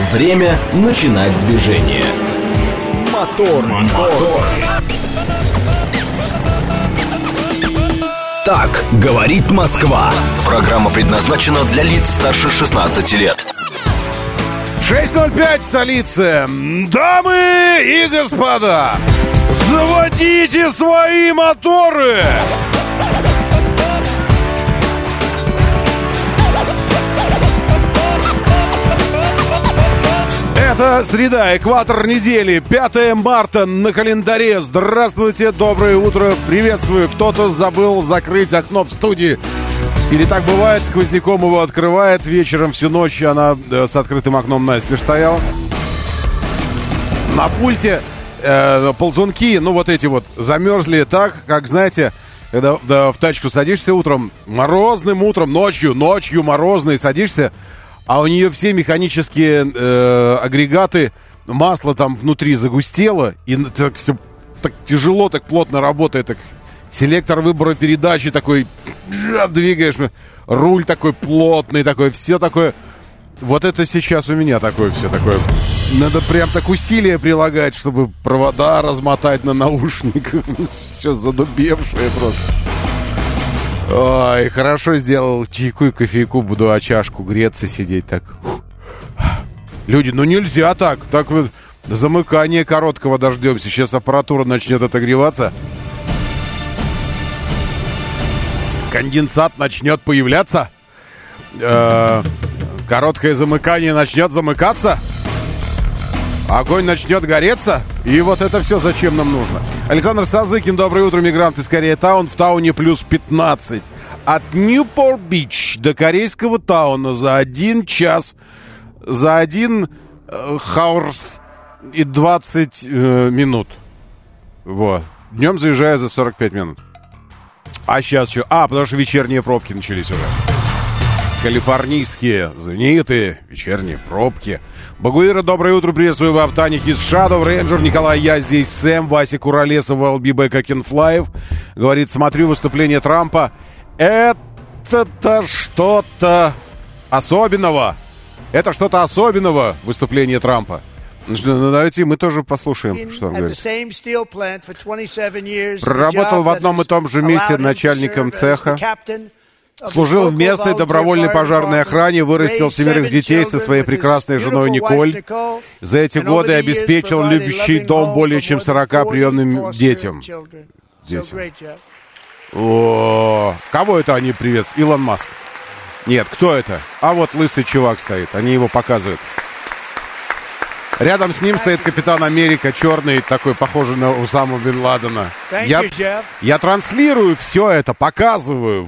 Время начинать движение. Мотор. Так говорит Москва. Программа предназначена для лиц старше 16 лет. 6:05 в столице. Дамы и господа, заводите свои моторы! Это среда, экватор недели, 5 марта на календаре. Здравствуйте, доброе утро, приветствую. Кто-то забыл закрыть окно в студии. Или так бывает, сквозняком его открывает. Вечером всю ночь она с открытым окном настежь стояла. На пульте ползунки, ну вот эти вот, замерзли так, как, знаете, когда в тачку садишься утром, морозным утром, ночью морозный, садишься, а у нее все механические агрегаты, масло там внутри загустело, и так все так тяжело, так плотно работает, так селектор выбора передачи такой, двигаешь, руль такой плотный, такой, все такое. Вот это сейчас у меня такое все такое. Надо прям так усилия прилагать, чтобы провода размотать на наушниках. Все задубевшее просто. Ой, хорошо сделал чайку и кофейку, буду о чашку греться, сидеть так. Люди, ну нельзя так. Так вот, замыкание короткого дождемся. Сейчас аппаратура начнет отогреваться. Конденсат начнет появляться. Короткое замыкание начнет замыкаться. Огонь начнет гореться. И вот это все зачем нам нужно? Александр Сазыкин, доброе утро, мигрант из Корея-таун. В Тауне плюс 15. От Ньюпорт-Бич до Корейского Тауна за 1 час, за 1 хаурс и 20 минут. Вот. Днем заезжаю за 45 минут. А сейчас что? Потому что вечерние пробки начались уже. Калифорнийские, знаменитые вечерние пробки. Багуира, доброе утро, приветствую вам. Таник из Shadow Ranger, Николай, я здесь, Сэм, Вася Куролесов, LB Бэка Кенфлаев. Говорит, смотрю выступление Трампа. Это что-то особенного. Это что-то особенного, выступление Трампа. Ну, давайте мы тоже послушаем, что он говорит. Проработал в одном и том же месте начальником цеха. Служил в местной добровольной пожарной охране, вырастил 7 детей со своей прекрасной женой Николь. За эти годы обеспечил любящий дом более чем 40 приемным детям. О, кого это они приветствуют? Илон Маск. Нет, кто это? А вот лысый чувак стоит, они его показывают. Рядом с ним стоит Капитан Америка, черный, такой, похожий на Усаму бен Ладена. Я транслирую все это, показываю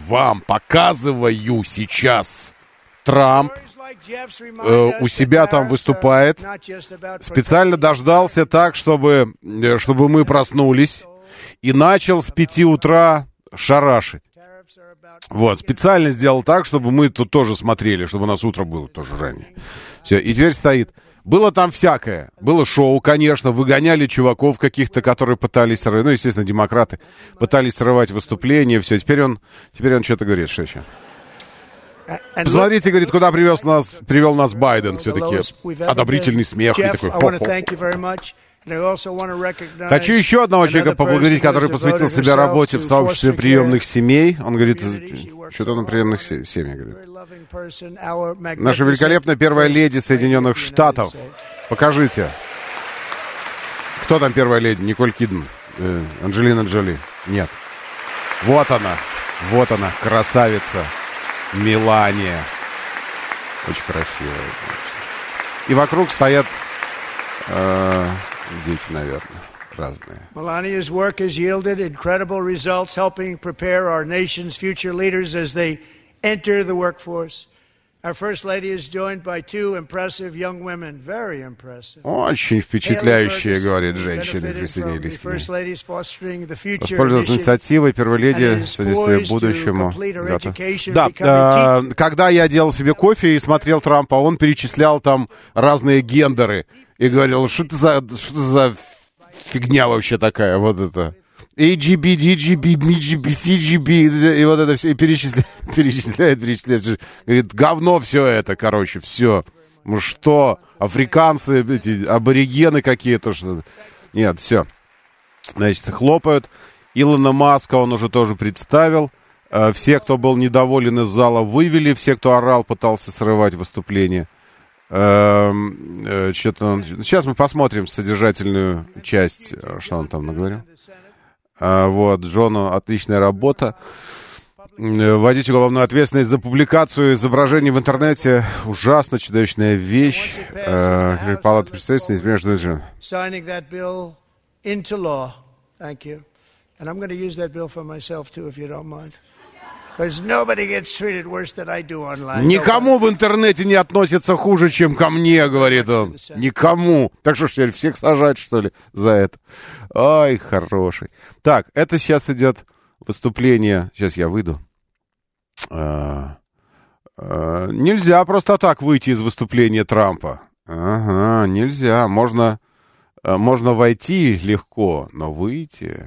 сейчас. Трамп у себя там выступает. Специально дождался так, чтобы мы проснулись. И начал с 5 утра шарашить. Вот, специально сделал так, чтобы мы тут тоже смотрели, чтобы у нас утро было тоже ранее. Все, и теперь стоит. Было там всякое. Было шоу, конечно. Выгоняли чуваков каких-то, которые пытались срывать. Ну, естественно, демократы пытались срывать выступления. Все. Теперь он что-то говорит. Что еще? Посмотрите, говорит, куда привел нас Байден. Все-таки одобрительный смех. И такой хо-хо. Хочу еще одного человека поблагодарить, который посвятил себя работе в сообществе приемных семей. Он говорит, что-то на приемных семьях говорит. Наша великолепная первая леди Соединенных Штатов. Покажите. Кто там первая леди? Николь Кидман? Анджелина Джоли? Нет. Вот она, красавица. Мелания. Очень красивая. И вокруг стоят... дети, наверное, разные. Melania's work has yielded incredible results, helping prepare our nation's future leaders as they enter the workforce. Our First Lady is joined by 2 impressive young women. Very impressive. Очень впечатляющие, говорит, женщины присоединились к ней. Воспользовалась инициативой первой леди, содействия будущему. Да, когда я делал себе кофе и смотрел Трампа, он перечислял там разные гендеры. И говорил, что это за фигня вообще такая, вот это. AGB, DGB, MGB, CGB, и вот это все, и перечисляет. Говорит, говно все это, короче, все. Ну что, африканцы, эти аборигены какие-то, что... Нет, все. Значит, хлопают. Илона Маска он уже тоже представил. Все, кто был недоволен из зала, вывели. Все, кто орал, пытался срывать выступление. Сейчас мы посмотрим содержательную часть, что он там наговорил. Вот, Джону отличная работа. Вводить уголовную ответственность за публикацию изображений в интернете — ужасно чудовищная вещь. Палата представителей между... Никому в интернете не относится хуже, чем ко мне, говорит он. Никому. Так что теперь всех сажать, что ли, за это? Ай, хороший. Так, это сейчас идет выступление. Сейчас я выйду. Нельзя просто так выйти из выступления Трампа. Ага, нельзя. Можно войти легко, но выйти...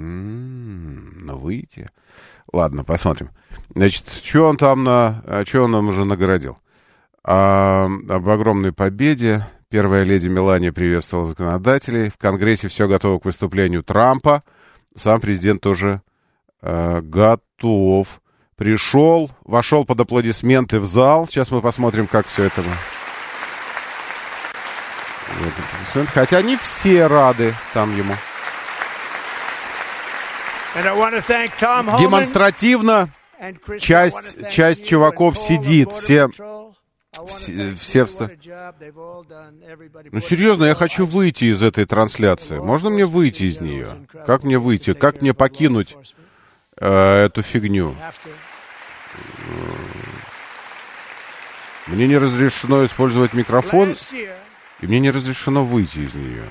Ладно, посмотрим. Значит, что он нам уже наградил? Об огромной победе. Первая леди Мелания приветствовала законодателей. В Конгрессе все готово к выступлению Трампа. Сам президент тоже готов. Вошел под аплодисменты в зал. Сейчас мы посмотрим, как все это... Хотя не все рады там ему. Демонстративно часть чуваков сидит. Все Ну, серьезно, я хочу выйти из этой трансляции. Можно мне выйти из нее? Как мне выйти? Как мне покинуть эту фигню? Мне не разрешено использовать микрофон, и мне не разрешено выйти из нее.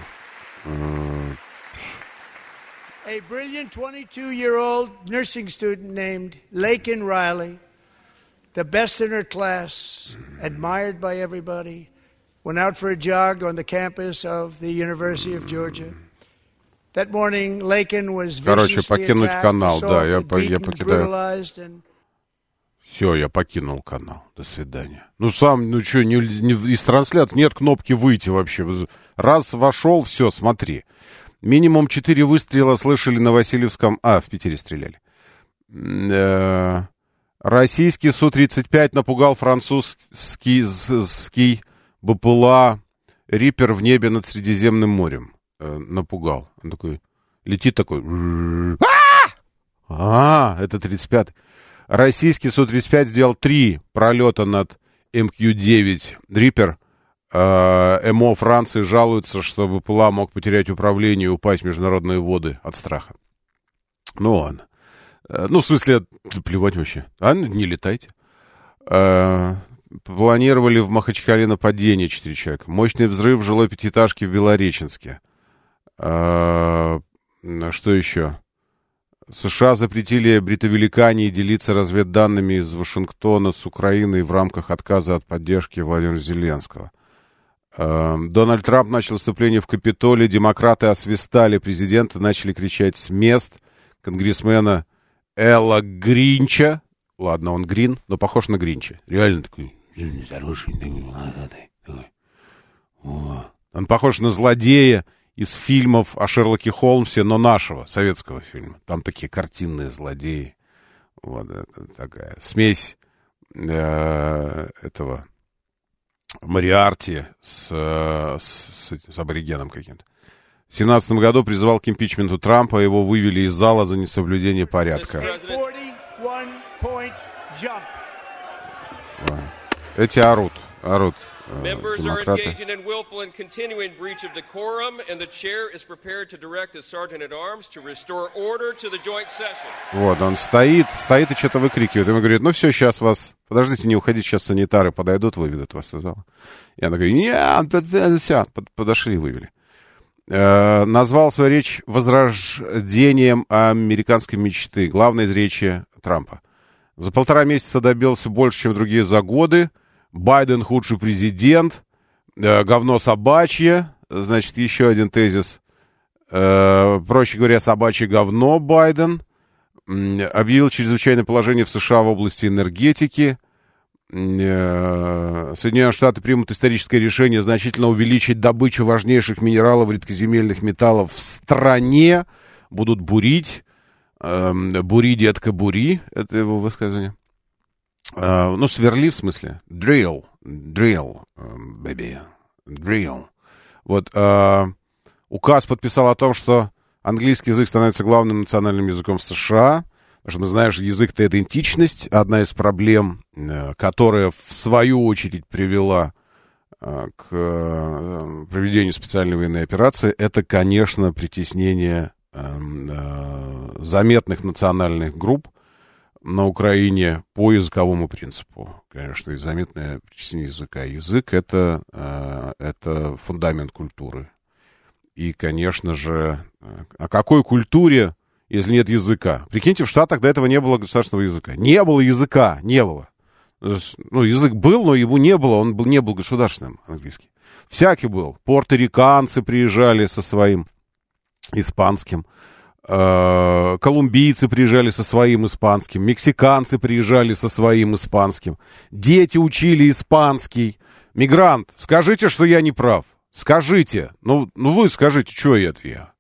A brilliant 22-year-old nursing student named Laken Riley, the best in her class, admired by everybody, went out for a jog on the campus of the University of Georgia. That morning, Laken was viciously attacked, assaulted, beaten, brutalized, and... Все, я покинул канал. До свидания. Что, из трансляции нет кнопки «выйти» вообще. Раз вошел, все, смотри. Минимум 4 выстрела слышали на Васильевском... в Питере стреляли. Российский Су-35 напугал французский БПЛА «Риппер» в небе над Средиземным морем. Напугал. Он такой... Летит такой... Это 35-й. Российский Су-35 сделал 3 пролета над МК-9 «Риппер». МО Франции жалуются, что БПЛА мог потерять управление и упасть в международные воды от страха. Ну ладно. В смысле, плевать вообще. Не летайте. Планировали в Махачкале нападение 4 человека. Мощный взрыв в жилой пятиэтажке в Белореченске. Что еще? США запретили Бритовеликании делиться разведданными из Вашингтона с Украиной в рамках отказа от поддержки Владимира Зеленского. Дональд Трамп начал выступление в Капитолии. Демократы освистали президента, начали кричать с мест. Конгрессмена Элла Гринча. Ладно, он Грин, но похож на Гринча. Реально такой хороший, такой. Он похож на злодея из фильмов о Шерлоке Холмсе, но нашего, советского фильма. Там такие картинные злодеи. Вот это такая смесь этого Мориарти с аборигеном каким-то. В 2017 году призывал к импичменту Трампа, его вывели из зала за несоблюдение порядка. Эти орут. Демократы. Вот, он стоит и что-то выкрикивает. Ему говорит, все, сейчас вас... Подождите, не уходите, сейчас санитары подойдут, выведут вас из зала. И она говорит, нет, все, подошли и вывели. Назвал свою речь возрождением американской мечты. Главное из речи Трампа. За 1,5 месяца добился больше, чем другие за годы. Байден худший президент, говно собачье, значит, еще один тезис, проще говоря, собачье говно Байден, объявил чрезвычайное положение в США в области энергетики, Соединенные Штаты примут историческое решение значительно увеличить добычу важнейших минералов, редкоземельных металлов в стране. Будут бурить. Бури, детка, бури. Это его высказывание. Ну, сверли в смысле. Drill, baby. Drill. Вот. Указ подписал о том, что английский язык становится главным национальным языком в США. Потому что мы знаем, что язык — это идентичность. Одна из проблем, которая в свою очередь привела к проведению специальной военной операции, это, конечно, притеснение заметных национальных групп на Украине по языковому принципу. Конечно, и заметное притеснение языка. Язык — это фундамент культуры. И, конечно же, о какой культуре, если нет языка? Прикиньте, в Штатах до этого не было государственного языка. Не было языка, не было. Ну, язык был, но его не было, он не был государственным, английский. Всякий был. Порториканцы приезжали со своим испанским, колумбийцы приезжали со своим испанским, мексиканцы приезжали со своим испанским, дети учили испанский. Мигрант, скажите, что я не прав. Скажите. Ну вы скажите, что это я?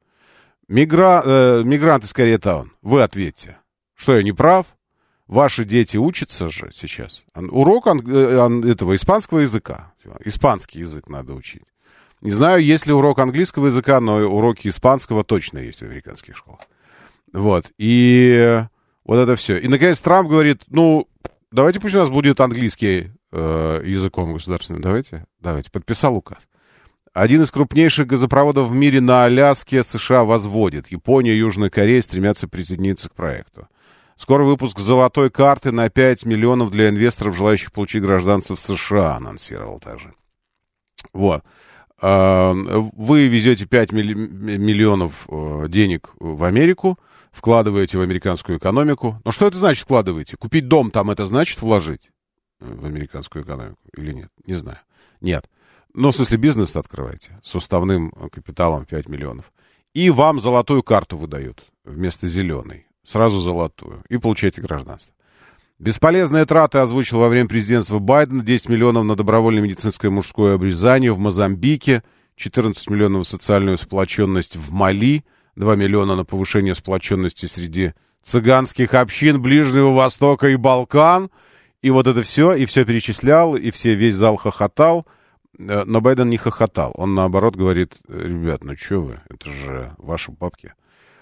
Мигранты, скорее, это он. Вы ответьте. Что я не прав? Ваши дети учатся же сейчас. Урок этого испанского языка. Испанский язык надо учить. Не знаю, есть ли урок английского языка, но уроки испанского точно есть в американских школах. Вот. И вот это все. И, наконец, Трамп говорит, давайте пусть у нас будет английский языком государственным. Давайте. Подписал указ. Один из крупнейших газопроводов в мире на Аляске США возводит. Япония и Южная Корея стремятся присоединиться к проекту. Скоро выпуск золотой карты на 5 миллионов для инвесторов, желающих получить гражданство в США, анонсировал также. Вот. Вы везете 5 миллионов денег в Америку, вкладываете в американскую экономику. Но что это значит вкладываете? Купить дом там, это значит вложить в американскую экономику или нет? Не знаю. Нет. В смысле, бизнес открываете с уставным капиталом 5 миллионов. И вам золотую карту выдают вместо зеленой. Сразу золотую. И получаете гражданство. Бесполезные траты озвучил во время президентства Байдена. 10 миллионов на добровольное медицинское мужское обрезание в Мозамбике. 14 миллионов на социальную сплоченность в Мали. 2 миллиона на повышение сплоченности среди цыганских общин Ближнего Востока и Балкан. И вот это все. И все перечислял. И весь зал хохотал. Но Байден не хохотал. Он, наоборот, говорит, ребят, что вы? Это же ваши бабки.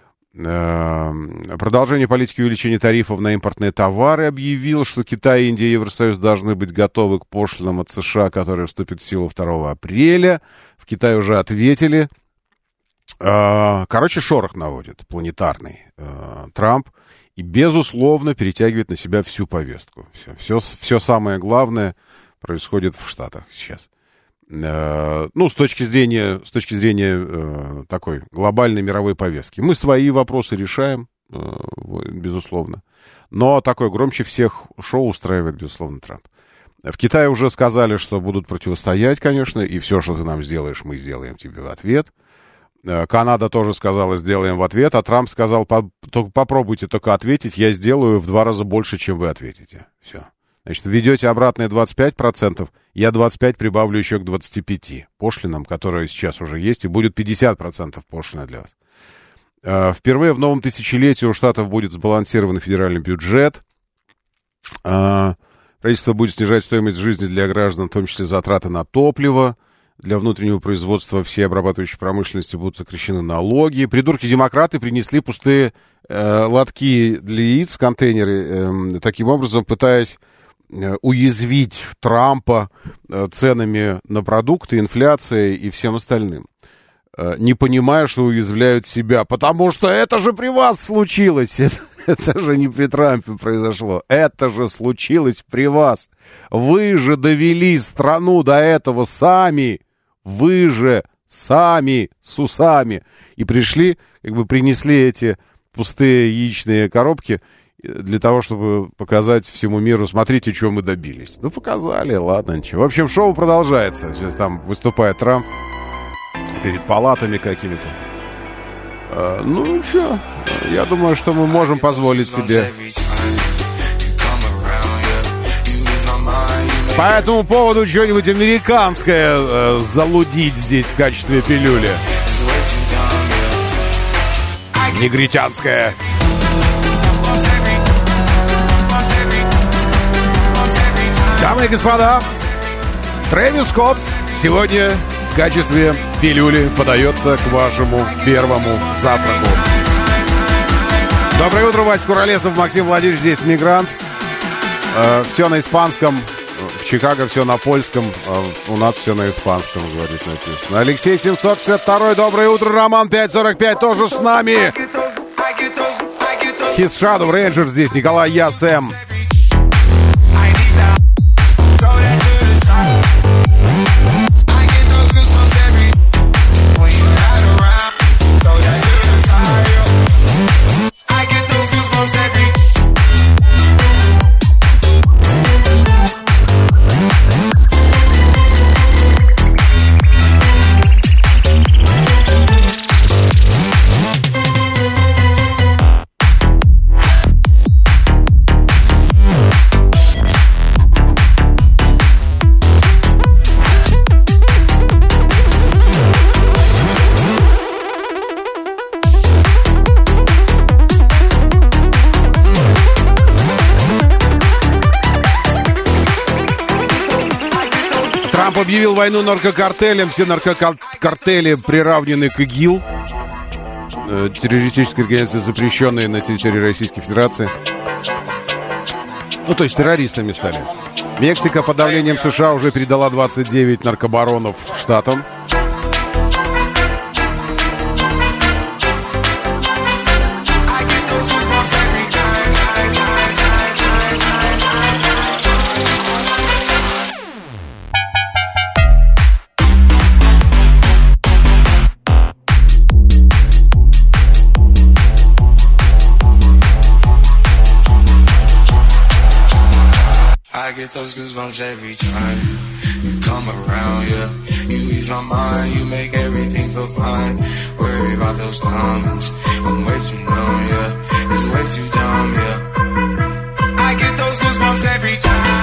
Продолжение политики увеличения тарифов на импортные товары. Объявил, что Китай, Индия и Евросоюз должны быть готовы к пошлинам от США, которые вступят в силу 2 апреля. В Китае уже ответили. Шорох наводит планетарный Трамп. И, безусловно, перетягивает на себя всю повестку. Все самое главное происходит в Штатах сейчас. С точки зрения такой глобальной мировой повестки. Мы свои вопросы решаем, безусловно. Но такое громче всех шоу устраивает, безусловно, Трамп. В Китае уже сказали, что будут противостоять, конечно, и все, что ты нам сделаешь, мы сделаем тебе в ответ. Канада тоже сказала, сделаем в ответ, а Трамп сказал, попробуйте только ответить, я сделаю в 2 раза больше, чем вы ответите. Все. Значит, введете обратные 25%, я 25 прибавлю еще к 25 пошлинам, которые сейчас уже есть, и будет 50% пошлина для вас. Впервые в новом тысячелетии у Штатов будет сбалансированный федеральный бюджет. Правительство будет снижать стоимость жизни для граждан, в том числе затраты на топливо. Для внутреннего производства всей обрабатывающей промышленности будут сокращены налоги. Придурки-демократы принесли пустые лотки для яиц в контейнеры, таким образом пытаясь уязвить Трампа ценами на продукты, инфляцией и всем остальным. Не понимая, что уязвляют себя, потому что это же при вас случилось. Это же не при Трампе произошло. Это же случилось при вас. Вы же довели страну до этого сами. Вы же сами с усами. И пришли, принесли эти пустые яичные коробки для того, чтобы показать всему миру, смотрите, чего мы добились. Показали, ладно, ничего. В общем, шоу продолжается. Сейчас там выступает Трамп перед палатами какими-то. Я думаю, что мы можем позволить себе По этому поводу что-нибудь американское залудить здесь в качестве пилюли. Негритянское. Дамы и господа, Трэвис Скотт сегодня в качестве пилюли подается к вашему первому завтраку. Доброе утро, Вася Куролесов, Максим Владимирович, здесь Мигрант. Все на испанском. В Чикаго все на польском. У нас все на испанском, говорит, написано. Алексей 762, доброе утро. Роман 545 тоже с нами. His Shadow Ranger здесь. Николай, я, Сэм. Трамп объявил войну наркокартелям. Все наркокартели приравнены к ИГИЛ, террористической организации, запрещенной на территории Российской Федерации. Ну, то есть террористами стали. Мексика под давлением США уже передала 29 наркобаронов штатам. I get those goosebumps every time you come around, yeah. You ease my mind, you make everything feel fine. Worry about those comments, I'm way too numb, yeah. It's way too dumb, yeah. I get those goosebumps every time.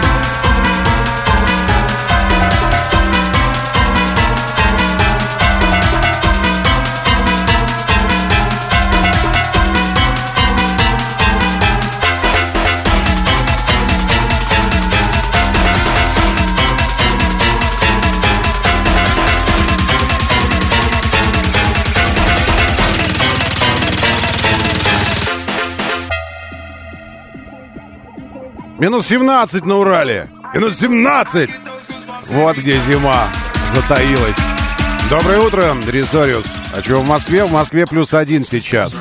Минус 17 на Урале. Минус 17. Вот где зима затаилась. Доброе утро, Рисориус. А что в Москве? В Москве +1 сейчас.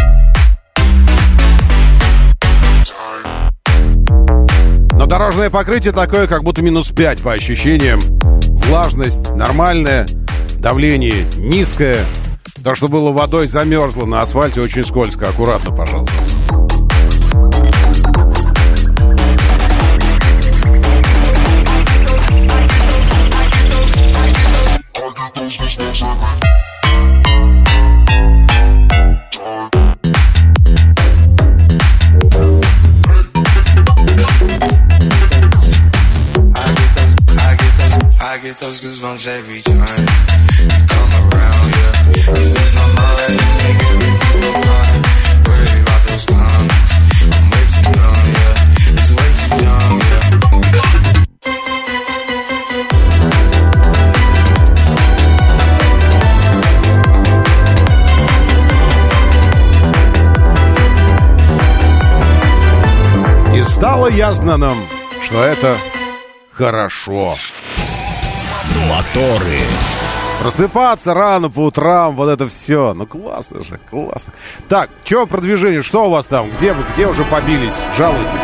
Но дорожное покрытие такое, как будто минус 5 по ощущениям. Влажность нормальная, давление низкое. То, что было водой, замерзло на асфальте, очень скользко. Аккуратно, пожалуйста. I get those goosebumps every time you come around, yeah. You ease my mind, you make everything feel fine. Worry about those comments, I'm way too numb, yeah. It's way too dumb, yeah. И стало ясно нам, что это хорошо. Моторы. Просыпаться рано по утрам, вот это все. Ну классно же, классно. Так, что продвижение, что у вас там? Где вы, где уже побились? Жалуйтесь.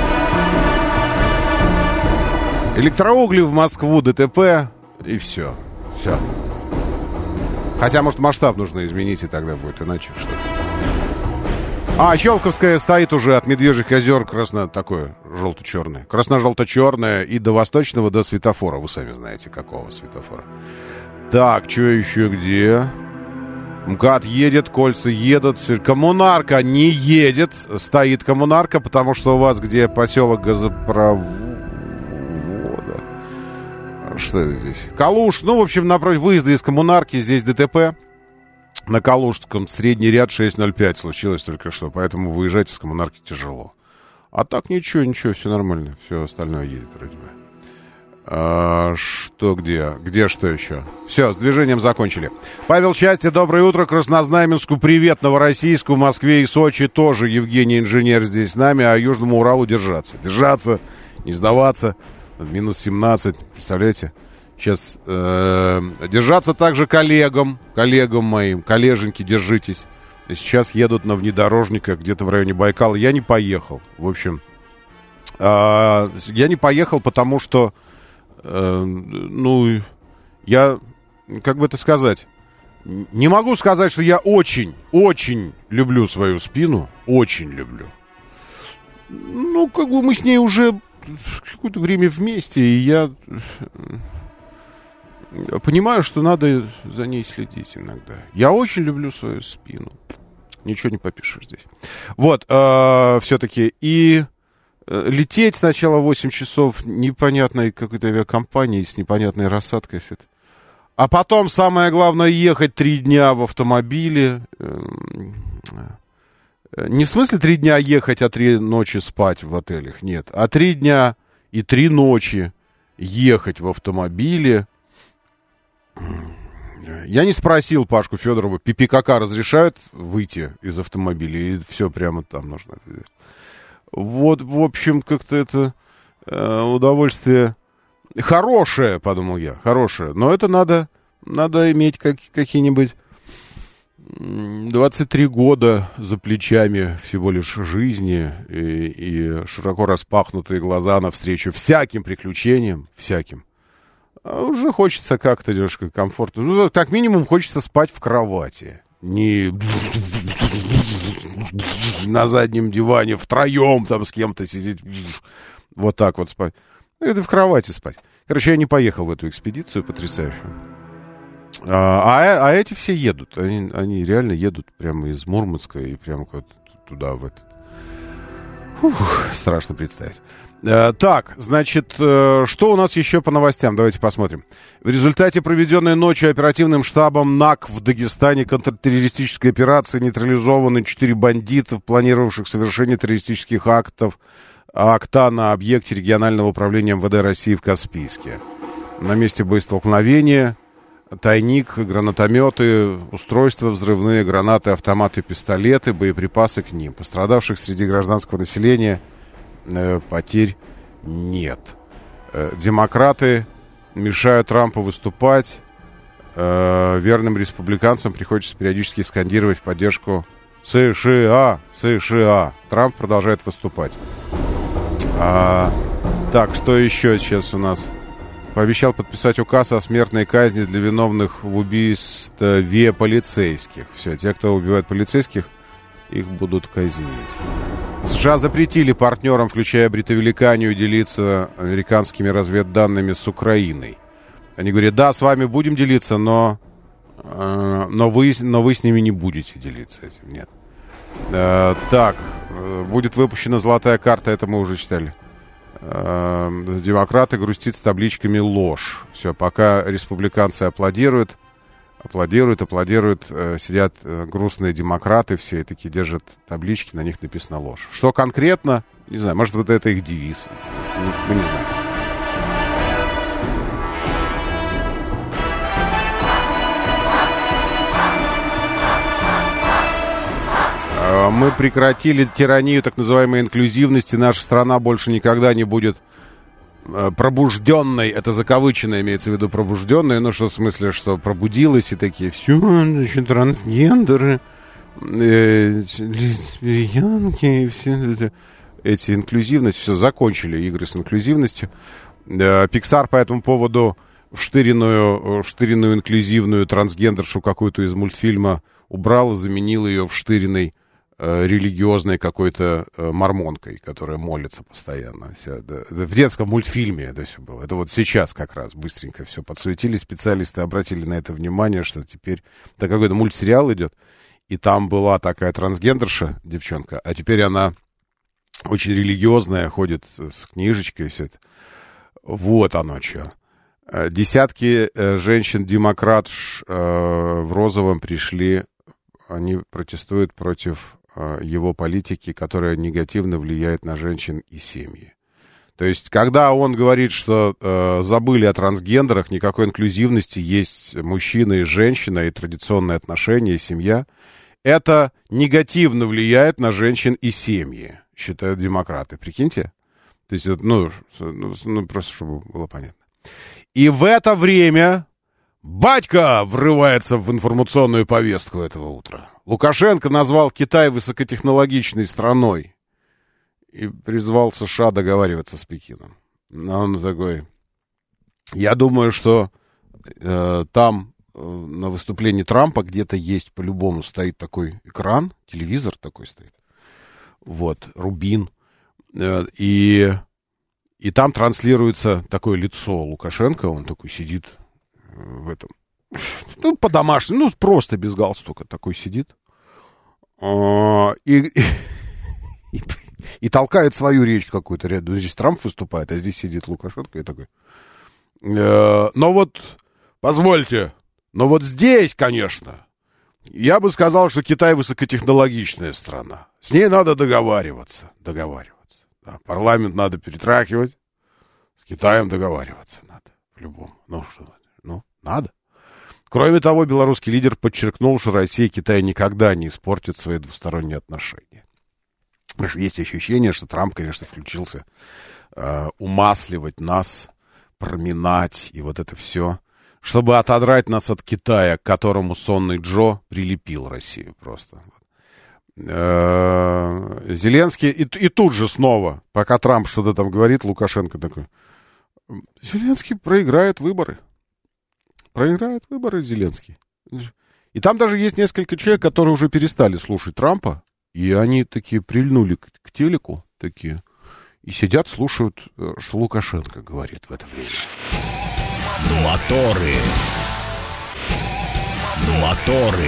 Электроугли в Москву, ДТП и все. Все. Хотя, может, масштаб нужно изменить, и тогда будет иначе что-то. А, Щелковская стоит уже от Медвежьих озер, такое желто-черное. Красно-желто-черное и до Восточного, до светофора. Вы сами знаете, какого светофора. Так, что еще где? МКАД едет, кольца едут. Коммунарка не едет. Стоит коммунарка, потому что у вас где поселок газопровода. Что это здесь? Калуж. Ну, в общем, напротив выезда из Коммунарки здесь ДТП. На Калужском средний ряд 605 случилось только что. Поэтому выезжать из Коммунарки тяжело. А так ничего, все нормально. Все остальное едет вроде бы. Что где что еще? Все, с движением закончили. Павел Счастье, доброе утро. Краснознаменску привет, Новороссийску, Москве и Сочи тоже. Евгений Инженер здесь с нами, а Южному Уралу держаться, не сдаваться. Минус 17, представляете? Сейчас держаться также коллегам моим, коллеженьки, держитесь. Сейчас едут на внедорожниках где-то в районе Байкала. Я не поехал, в общем. Я не поехал, потому что я, как бы это сказать, не могу сказать, что я очень люблю свою спину, очень люблю. Ну, как бы мы с ней уже какое-то время вместе, и я понимаю, что надо за ней следить иногда. Я очень люблю свою спину. Ничего не попишешь здесь. Вот, все-таки и... Лететь сначала 8 часов непонятной какой-то авиакомпании с непонятной рассадкой. Все это. А потом, самое главное, ехать 3 дня в автомобиле. Не в смысле 3 дня ехать, а 3 ночи спать в отелях. Нет. А 3 дня и 3 ночи ехать в автомобиле. Я не спросил Пашку Федорова, ППКК разрешают выйти из автомобиля? Или все прямо там нужно это делать? Вот, в общем, как-то это удовольствие хорошее, подумал я, хорошее. Но это надо иметь какие-нибудь 23 года за плечами всего лишь жизни и широко распахнутые глаза навстречу всяким приключениям, всяким. А уже хочется как-то немножко комфортно. Ну, как минимум, хочется спать в кровати. Не на заднем диване втроем там с кем-то сидеть. Вот так вот спать. Это в кровати спать. Короче, я не поехал в эту экспедицию потрясающую. А эти все едут. Они реально едут прямо из Мурманска и прямо туда, в этот... страшно представить. Так, значит, что у нас еще по новостям? Давайте посмотрим. В результате проведенной ночью оперативным штабом НАК в Дагестане контртеррористической операции нейтрализованы 4 бандита, планировавших совершение террористических акта на объекте регионального управления МВД России в Каспийске. На месте боестолкновения тайник, гранатометы, устройства взрывные, гранаты, автоматы, пистолеты, боеприпасы к ним. Пострадавших среди гражданского населения потерь нет. Демократы мешают Трампу выступать. Верным республиканцам приходится периодически скандировать в поддержку США. Трамп продолжает выступать. Так, что еще сейчас у нас? Пообещал подписать указ о смертной казни для виновных в убийстве полицейских. Все, те, кто убивает полицейских, их будут казнить. США запретили партнерам, включая Бритовеликанию, делиться американскими разведданными с Украиной. Они говорят, да, с вами будем делиться, но вы с ними не будете делиться этим. Нет. Так, будет выпущена золотая карта, это мы уже читали. Демократы грустят с табличками «Ложь». Все, пока республиканцы аплодируют, сидят грустные демократы, все такие держат таблички, на них написано «Ложь». Что конкретно? Не знаю, может, вот это их девиз. Мы не знаем. Мы прекратили тиранию так называемой инклюзивности. Наша страна больше никогда не будет пробужденной. Это закавычено, имеется в виду пробужденной. Ну, что в смысле, что пробудилась и такие, все, значит, трансгендеры, лесбиянки, все эти инклюзивности, все, закончили игры с инклюзивностью. Pixar по этому поводу вштыренную инклюзивную трансгендершу какую-то из мультфильма убрал и заменил ее вштыренной религиозной какой-то мормонкой, которая молится постоянно. В детском мультфильме это все было. Это вот сейчас как раз быстренько все подсуетились. Специалисты обратили на это внимание, что теперь какой-то мультсериал идет, и там была такая трансгендерша, девчонка, а теперь она очень религиозная, ходит с книжечкой и все это. Вот оно что. Десятки женщин-демократш в розовом пришли, они протестуют против его политики, которая негативно влияет на женщин и семьи. То есть, когда он говорит, что забыли о трансгендерах, никакой инклюзивности, есть мужчина и женщина, и традиционные отношения, и семья, это негативно влияет на женщин и семьи, считают демократы. Прикиньте? То есть, ну просто чтобы было понятно. И в это время батька врывается в информационную повестку этого утра. Лукашенко назвал Китай высокотехнологичной страной и призвал США договариваться с Пекином. Он такой: я думаю, что там на выступлении Трампа где-то есть, по-любому стоит такой экран, телевизор такой стоит, вот, Рубин, и там транслируется такое лицо Лукашенко, он такой сидит в этом, ну, по-домашнему, ну, просто без галстука такой сидит, и толкает свою речь какую-то рядом. Здесь Трамп выступает, а здесь сидит Лукашенко и такой: но вот, позвольте, но вот здесь, конечно, я бы сказал, что Китай высокотехнологичная страна. С ней надо договариваться. Да, парламент надо перетрахивать, с Китаем договариваться надо, по-любому. Ну, что надо? Ну, надо. Кроме того, белорусский лидер подчеркнул, что Россия и Китай никогда не испортят свои двусторонние отношения. Потому что есть ощущение, что Трамп, конечно, включился умасливать нас, проминать и вот это все, чтобы отодрать нас от Китая, к которому сонный Джо прилепил Россию просто. Зеленский, и тут же снова, пока Трамп что-то там говорит, Лукашенко такой: Зеленский проиграет выборы. Проиграет выборы Зеленский. И там даже есть несколько человек, которые уже перестали слушать Трампа, и они такие прильнули к телеку, такие, и сидят, слушают, что Лукашенко говорит в это время. Моторы.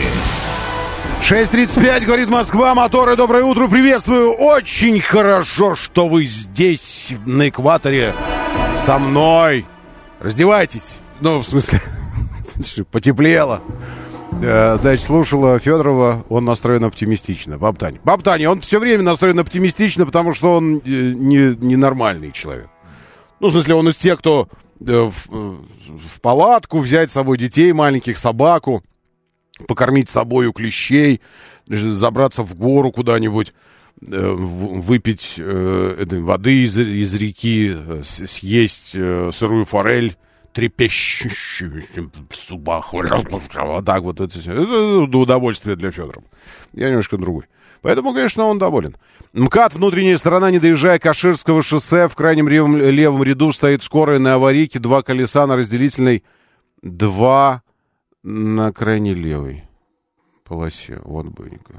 6:35, говорит Москва, моторы, доброе утро, приветствую. Очень хорошо, что вы здесь, на экваторе, со мной. Раздевайтесь. Ну, в смысле, потеплело. Значит, слушала Федорова, он настроен оптимистично. Баб Таня, он все время настроен оптимистично, потому что он не нормальный человек. Ну, в смысле, он из тех, кто в палатку взять с собой детей маленьких, собаку, покормить собою клещей, забраться в гору куда-нибудь, выпить воды из реки, съесть сырую форель, трепещущую в зубах. Вот так вот. Это удовольствие для Федорова. Я немножко другой. Поэтому, конечно, он доволен. МКАД, внутренняя сторона, не доезжая Каширского шоссе, в крайнем левом ряду стоит скорая на аварийке, 2 колеса на разделительной, 2 на крайней левой полосе. Вот бынька.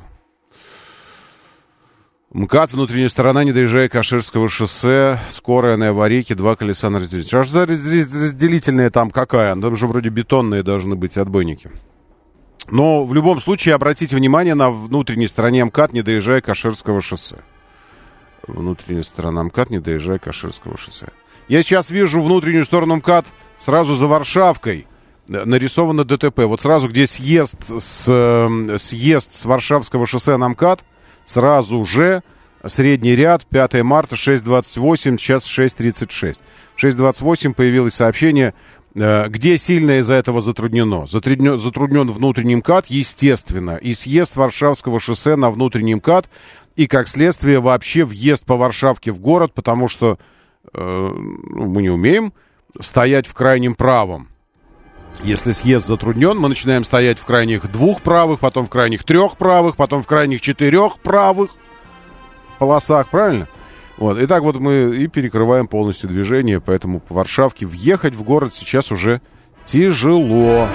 МКАД, внутренняя сторона, не доезжая Каширского шоссе, скорая на аварийке, 2 колеса на разделительной. Что за разделительная там какая? Там же вроде бетонные должны быть отбойники. Но в любом случае обратите внимание на внутренней стороне МКАД, не доезжая Каширского шоссе. Внутренняя сторона МКАД, не доезжая Каширского шоссе. Я сейчас вижу внутреннюю сторону МКАД сразу за Варшавкой. Нарисовано ДТП. Вот сразу, где съезд с Варшавского шоссе на МКАД, сразу же средний ряд, 5 марта, 6:28, сейчас 6:36. В 6:28 появилось сообщение, где сильно из-за этого затруднено. Затруднен внутренний МКАД, естественно, и съезд с Варшавского шоссе на внутренний МКАД, и, как следствие, вообще въезд по Варшавке в город, потому что мы не умеем стоять в крайнем правом. Если съезд затруднен, мы начинаем стоять в крайних 2 правых, потом в крайних 3 правых, потом в крайних 4 правых полосах, правильно? Вот, и так вот мы и перекрываем полностью движение, поэтому по Варшавке въехать в город сейчас уже тяжело.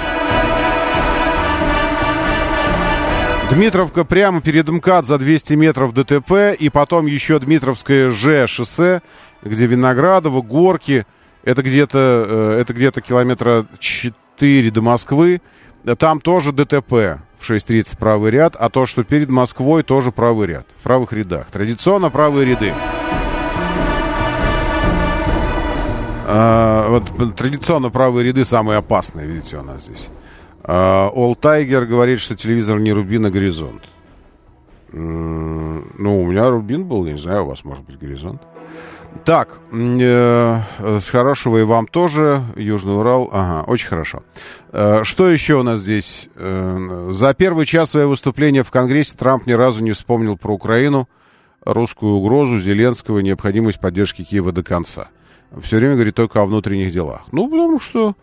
Дмитровка прямо перед МКАД за 200 метров ДТП, и потом еще Дмитровское Ж шоссе, где Виноградово, Горки, это где-то километра 4 до Москвы, там тоже ДТП. В 6:30 правый ряд, а то, что перед Москвой, тоже правый ряд. В правых рядах. Традиционно правые ряды. Вот традиционно правые ряды самые опасные, видите, у нас здесь. All Tiger говорит, что телевизор не рубин, а горизонт. Ну, у меня рубин был, я не знаю, у вас может быть горизонт. Так, хорошего и вам тоже, Южный Урал. Ага, очень хорошо. Что еще у нас здесь? За первый час своего выступления в Конгрессе Трамп ни разу не вспомнил про Украину, русскую угрозу, Зеленского и необходимость поддержки Киева до конца. Все время говорит только о внутренних делах. Ну, потому что,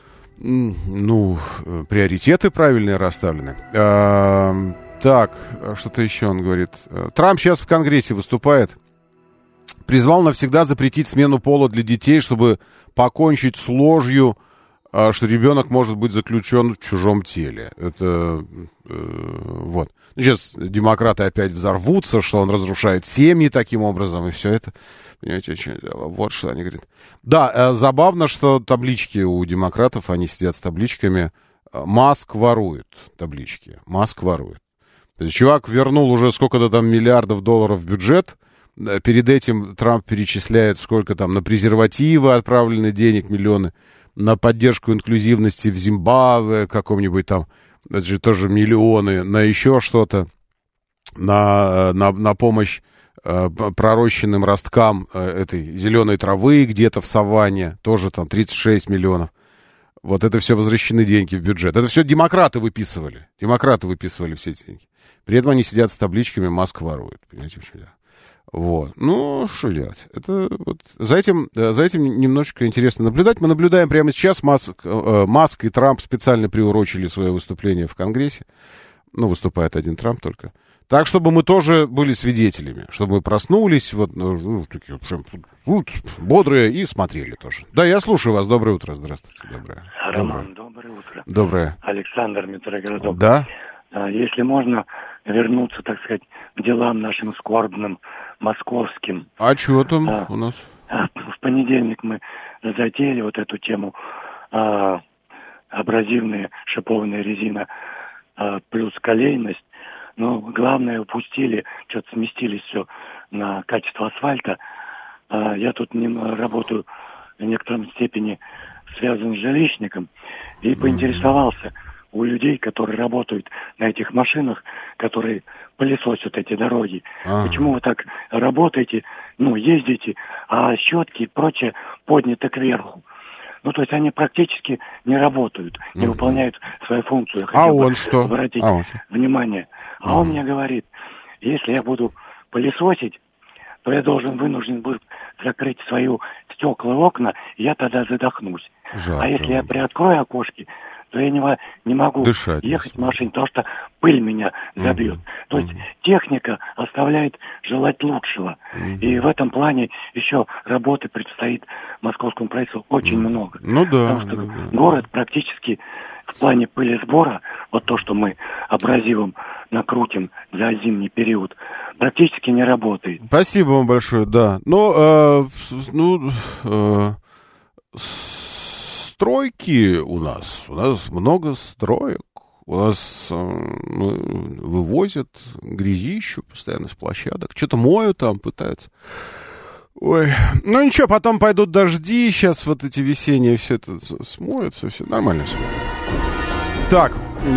приоритеты правильные расставлены. Так, что-то еще он говорит. Трамп сейчас в Конгрессе выступает. Призвал навсегда запретить смену пола для детей, чтобы покончить с ложью, что ребенок может быть заключен в чужом теле. Это вот. Сейчас демократы опять взорвутся, что он разрушает семьи таким образом, и все это. Понимаете, очень дело. Вот что они говорят. Да, забавно, что таблички у демократов, они сидят с табличками «Маск ворует». Таблички. Маск ворует. То есть чувак вернул уже сколько-то там миллиардов долларов в бюджет. Перед этим Трамп перечисляет, сколько там на презервативы отправлены денег, миллионы, на поддержку инклюзивности в Зимбабве каком-нибудь там, это же тоже миллионы, на еще что-то, на помощь пророщенным росткам этой зеленой травы где-то в саванне, тоже там 36 миллионов. Вот это все возвращены деньги в бюджет. Это все демократы выписывали. Демократы выписывали все эти деньги. При этом они сидят с табличками «Маск ворует». Понимаете, почему? Вот. Ну, что делать? Это вот за этим немножечко интересно наблюдать. Мы наблюдаем прямо сейчас. Маск и Трамп специально приурочили свое выступление в Конгрессе. Ну, выступает один Трамп только. Так, чтобы мы тоже были свидетелями. Чтобы мы проснулись, вот, такие бодрые и смотрели тоже. Да, я слушаю вас. Доброе утро. Здравствуйте. Роман, доброе утро. Доброе. Александр, Метрогородок. Да? Если можно вернуться, так сказать, к делам нашим скорбным, московским. А что там у нас? В понедельник мы затеяли вот эту тему абразивная шипованная резина плюс колейность. Но главное, упустили, что-то сместились все на качество асфальта. Я тут работаю в некотором степени связан с жилищником и поинтересовался у людей, которые работают на этих машинах, которые пылесосят эти дороги. Почему вы так работаете, ездите, а щетки и прочее подняты кверху? Ну, то есть они практически не работают, не выполняют свою функцию. А он что? Обратить внимание. Он мне говорит, если я буду пылесосить, то я вынужден буду закрыть свои стекла и окна, и я тогда задохнусь. Жарко. А если я приоткрою окошки, то я не могу дышать ехать в машине, потому что пыль меня забьет. То есть техника оставляет желать лучшего. И в этом плане еще работы предстоит московскому правительству очень много. Ну да. Потому что город практически в плане пылесбора, вот то, что мы абразивом накрутим за зимний период, практически не работает. Спасибо вам большое, да. Стройки у нас много строек. У нас вывозят грязищу постоянно с площадок. Что-то моют там, пытаются. Ой, ну ничего, потом пойдут дожди, сейчас вот эти весенние, все это смоется, все нормально все. Так,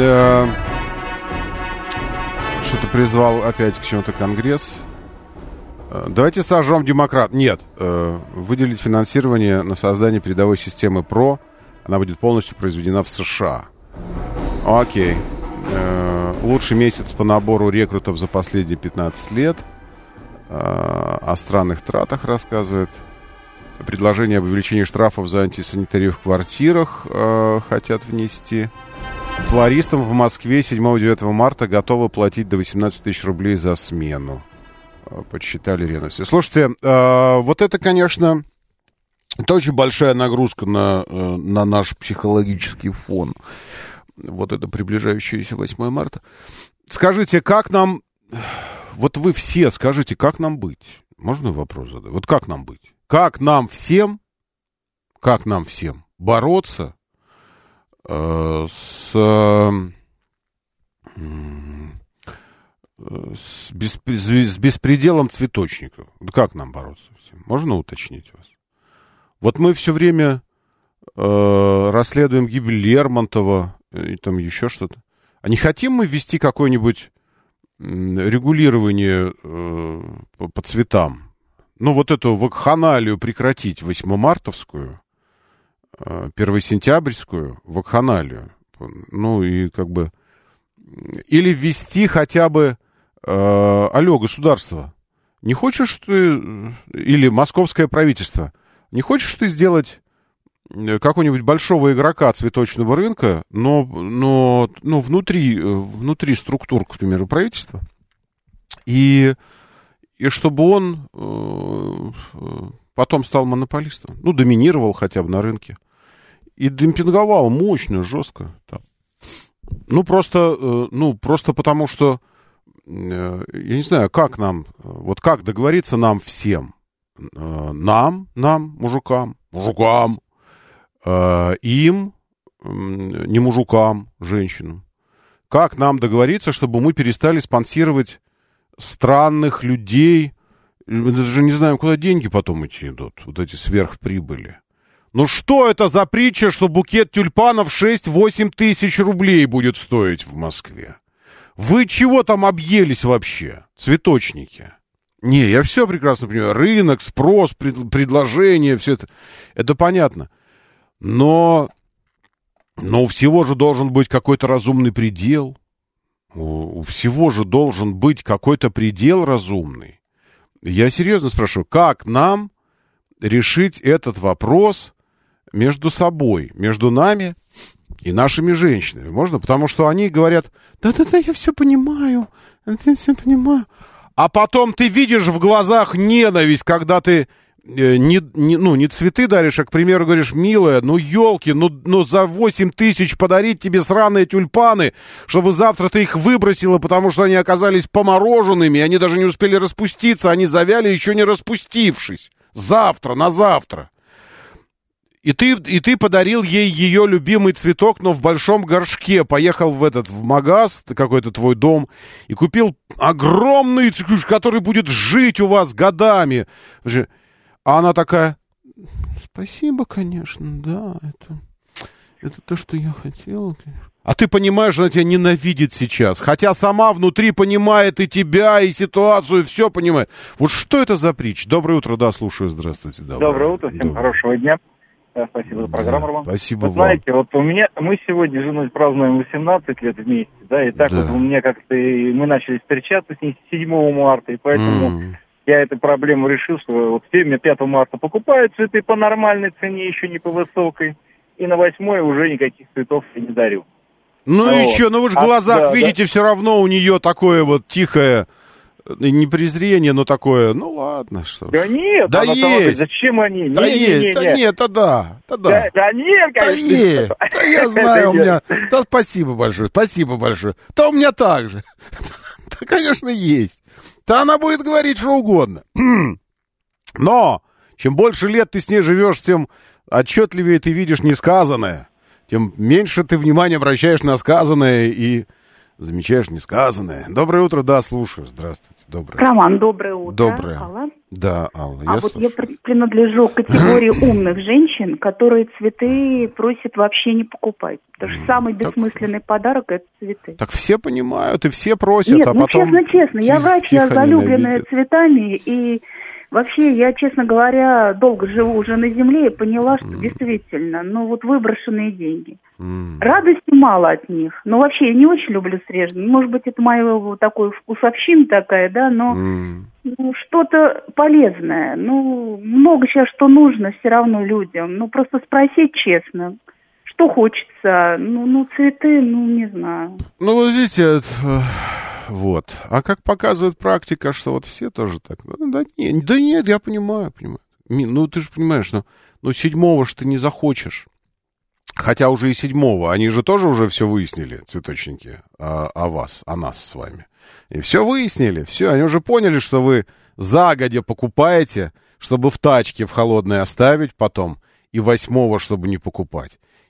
что-то призвал опять к чему-то Конгресс. Давайте сожжем демократ. Нет, выделить финансирование на создание передовой системы ПРО. Она будет полностью произведена в США. Окей. Лучший месяц по набору рекрутов за последние 15 лет. О странных тратах рассказывает. Предложение об увеличении штрафов за антисанитарию в квартирах хотят внести. Флористам в Москве 7-9 марта готовы платить до 18 тысяч рублей за смену. Подсчитали ревности. Слушайте, вот это, конечно, это очень большая нагрузка на наш психологический фон. Вот это приближающееся 8 марта. Скажите, как нам... Вот вы все скажите, как нам быть? Можно вопрос задать? Вот как нам быть? Как нам всем бороться с беспределом цветочников? Как нам бороться? Можно уточнить вас? Вот мы все время расследуем гибель Лермонтова и там еще что-то. А не хотим мы ввести какое-нибудь регулирование по цветам? Ну, вот эту вакханалию прекратить, 8-мартовскую, 1-сентябрьскую вакханалию. Ну, и как бы... Или ввести хотя бы... алло, государство, не хочешь ты... Или московское правительство, не хочешь ты сделать какого-нибудь большого игрока цветочного рынка, но внутри структур, к примеру, правительства, и чтобы он потом стал монополистом, ну, доминировал хотя бы на рынке, и демпинговал мощно, жестко. Там. Ну, просто потому что, я не знаю, как нам, вот как договориться нам всем, нам, мужикам, им, не мужикам, женщинам. Как нам договориться, чтобы мы перестали спонсировать странных людей? Мы даже не знаем, куда деньги потом идти идут, вот эти сверхприбыли. Ну что это за притча, что букет тюльпанов 6-8 тысяч рублей будет стоить в Москве? Вы чего там объелись вообще, цветочники? Не, я все прекрасно понимаю. Рынок, спрос, предложение, все это понятно. Но у всего же должен быть какой-то разумный предел. У всего же должен быть какой-то предел разумный. Я серьезно спрашиваю, как нам решить этот вопрос между собой, между нами и нашими женщинами? Можно? Потому что они говорят, да-да-да, я все понимаю, А потом ты видишь в глазах ненависть, когда ты не цветы даришь, а, к примеру, говоришь, милая, ну, елки, ну за 8 тысяч подарить тебе сраные тюльпаны, чтобы завтра ты их выбросила, потому что они оказались помороженными, они даже не успели распуститься, они завяли, еще не распустившись. На завтра. И ты подарил ей ее любимый цветок, но в большом горшке. Поехал в магаз, какой-то твой дом, и купил огромный цветок, который будет жить у вас годами. А она такая, спасибо, конечно, да, это то, что я хотела, конечно. А ты понимаешь, что она тебя ненавидит сейчас, хотя сама внутри понимает и тебя, и ситуацию, и все понимает. Вот что это за притча? Доброе утро, да, слушаю, здравствуйте. Доброе утро, всем хорошего дня. Спасибо за программу, Роман. Спасибо вам. Знаете, вот мы сегодня с женой празднуем 18 лет вместе, да, и так вот у меня как-то, мы начали встречаться с ней 7 марта, и поэтому я эту проблему решил, что вот все мне 5 марта покупают цветы по нормальной цене, еще не по высокой, и на 8 уже никаких цветов я не дарю. Ну вот. И что, вы же в глазах видите, все равно у нее такое вот тихое, не презрение, но такое, ну ладно, что. Да нет, да есть. Говорит, зачем они? Да есть, да нет, да. Да нет, конечно. Да есть, да я знаю, у меня, да спасибо большое. Да у меня так же. Да, конечно, есть. Да она будет говорить что угодно. Но чем больше лет ты с ней живешь, тем отчетливее ты видишь несказанное. Тем меньше ты внимания обращаешь на сказанное и замечаешь несказанное. Доброе утро, да, слушаю. Здравствуйте, доброе. Роман, доброе утро. Доброе. Алла? Да, Алла, я вот слушаю. я принадлежу к категории умных женщин, которые цветы просят вообще не покупать. Потому что самый бессмысленный подарок – это цветы. Так все понимают и все просят, Нет, а потом... честно, я врач, я залюбленная цветами, и вообще, я, честно говоря, долго живу уже на земле и поняла, что действительно, выброшенные деньги. Радости мало от них. Но вообще я не очень люблю срежные. Может быть, это моя такой вкусовщина такая, да, но что-то полезное. Много сейчас что нужно все равно людям. Просто спросить честно, что хочется. Цветы, не знаю. Вот видите, вот. А как показывает практика, что вот все тоже так. Да нет, я понимаю. Ты же понимаешь, что 7-го ж ты не захочешь. Хотя уже и 7-го. Они же тоже уже все выяснили, цветочники, о вас, о нас с вами. И все выяснили, все. Они уже поняли, что вы загодя покупаете, чтобы в тачке в холодной оставить потом, и 8-го, чтобы не покупать.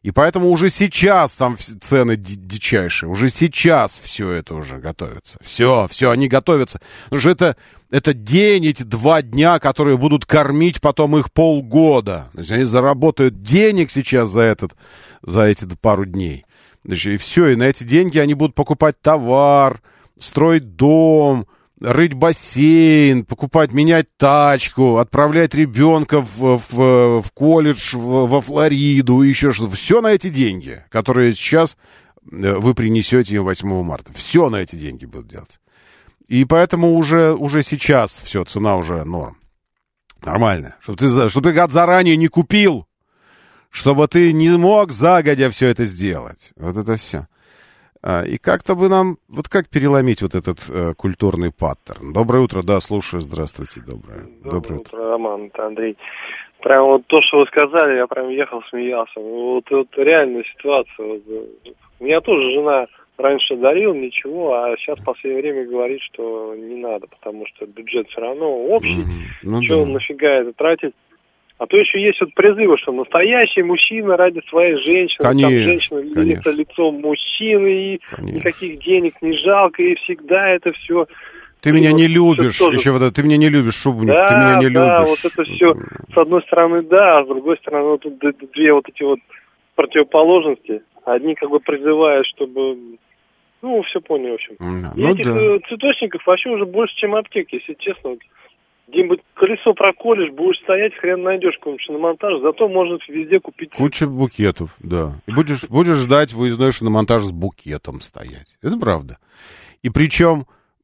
И поэтому уже сейчас там цены дичайшие. Уже сейчас все это уже готовится. Все, они готовятся. Потому что это день, эти 2 дня, которые будут кормить потом их полгода. То есть они заработают денег сейчас за эти пару дней. Значит, и все, и на эти деньги они будут покупать товар, строить дом, рыть бассейн, менять тачку, отправлять ребенка в колледж, во Флориду, еще что-то. Все на эти деньги, которые сейчас вы принесете им 8 марта. Все на эти деньги будут делать. И поэтому уже сейчас все, цена уже норм. Нормально. Чтобы ты гад заранее не купил, чтобы ты не мог загодя все это сделать. Вот это все. И как-то бы нам, вот как переломить вот этот культурный паттерн? Доброе утро, да, слушаю, здравствуйте, доброе утро. Роман, это Андрей. Прям вот то, что вы сказали, я прям ехал, смеялся. Вот реальная ситуация. Вот, у меня тоже жена раньше дарила ничего, а сейчас в последнее время говорит, что не надо, потому что бюджет все равно общий. Нафига это тратить? А то еще есть вот призывы, что настоящий мужчина ради своей женщины, там женщина видится лицом мужчины, и никаких денег не жалко, и всегда это все... Ты меня не любишь, еще вот это, ты меня не любишь, шубник, ты меня не любишь. Да, вот это все, с одной стороны, да, а с другой стороны, вот тут 2 вот эти вот противоположности. Одни как бы призывают, чтобы... Ну, все поняли, в общем. И этих цветочников вообще уже больше, чем аптек, если честно. Где-нибудь колесо проколешь, будешь стоять, хрен найдешь какой-нибудь шиномонтаж, зато можно везде купить. Куча букетов, да. И будешь ждать выездной шиномонтаж с букетом стоять. Это правда. И причем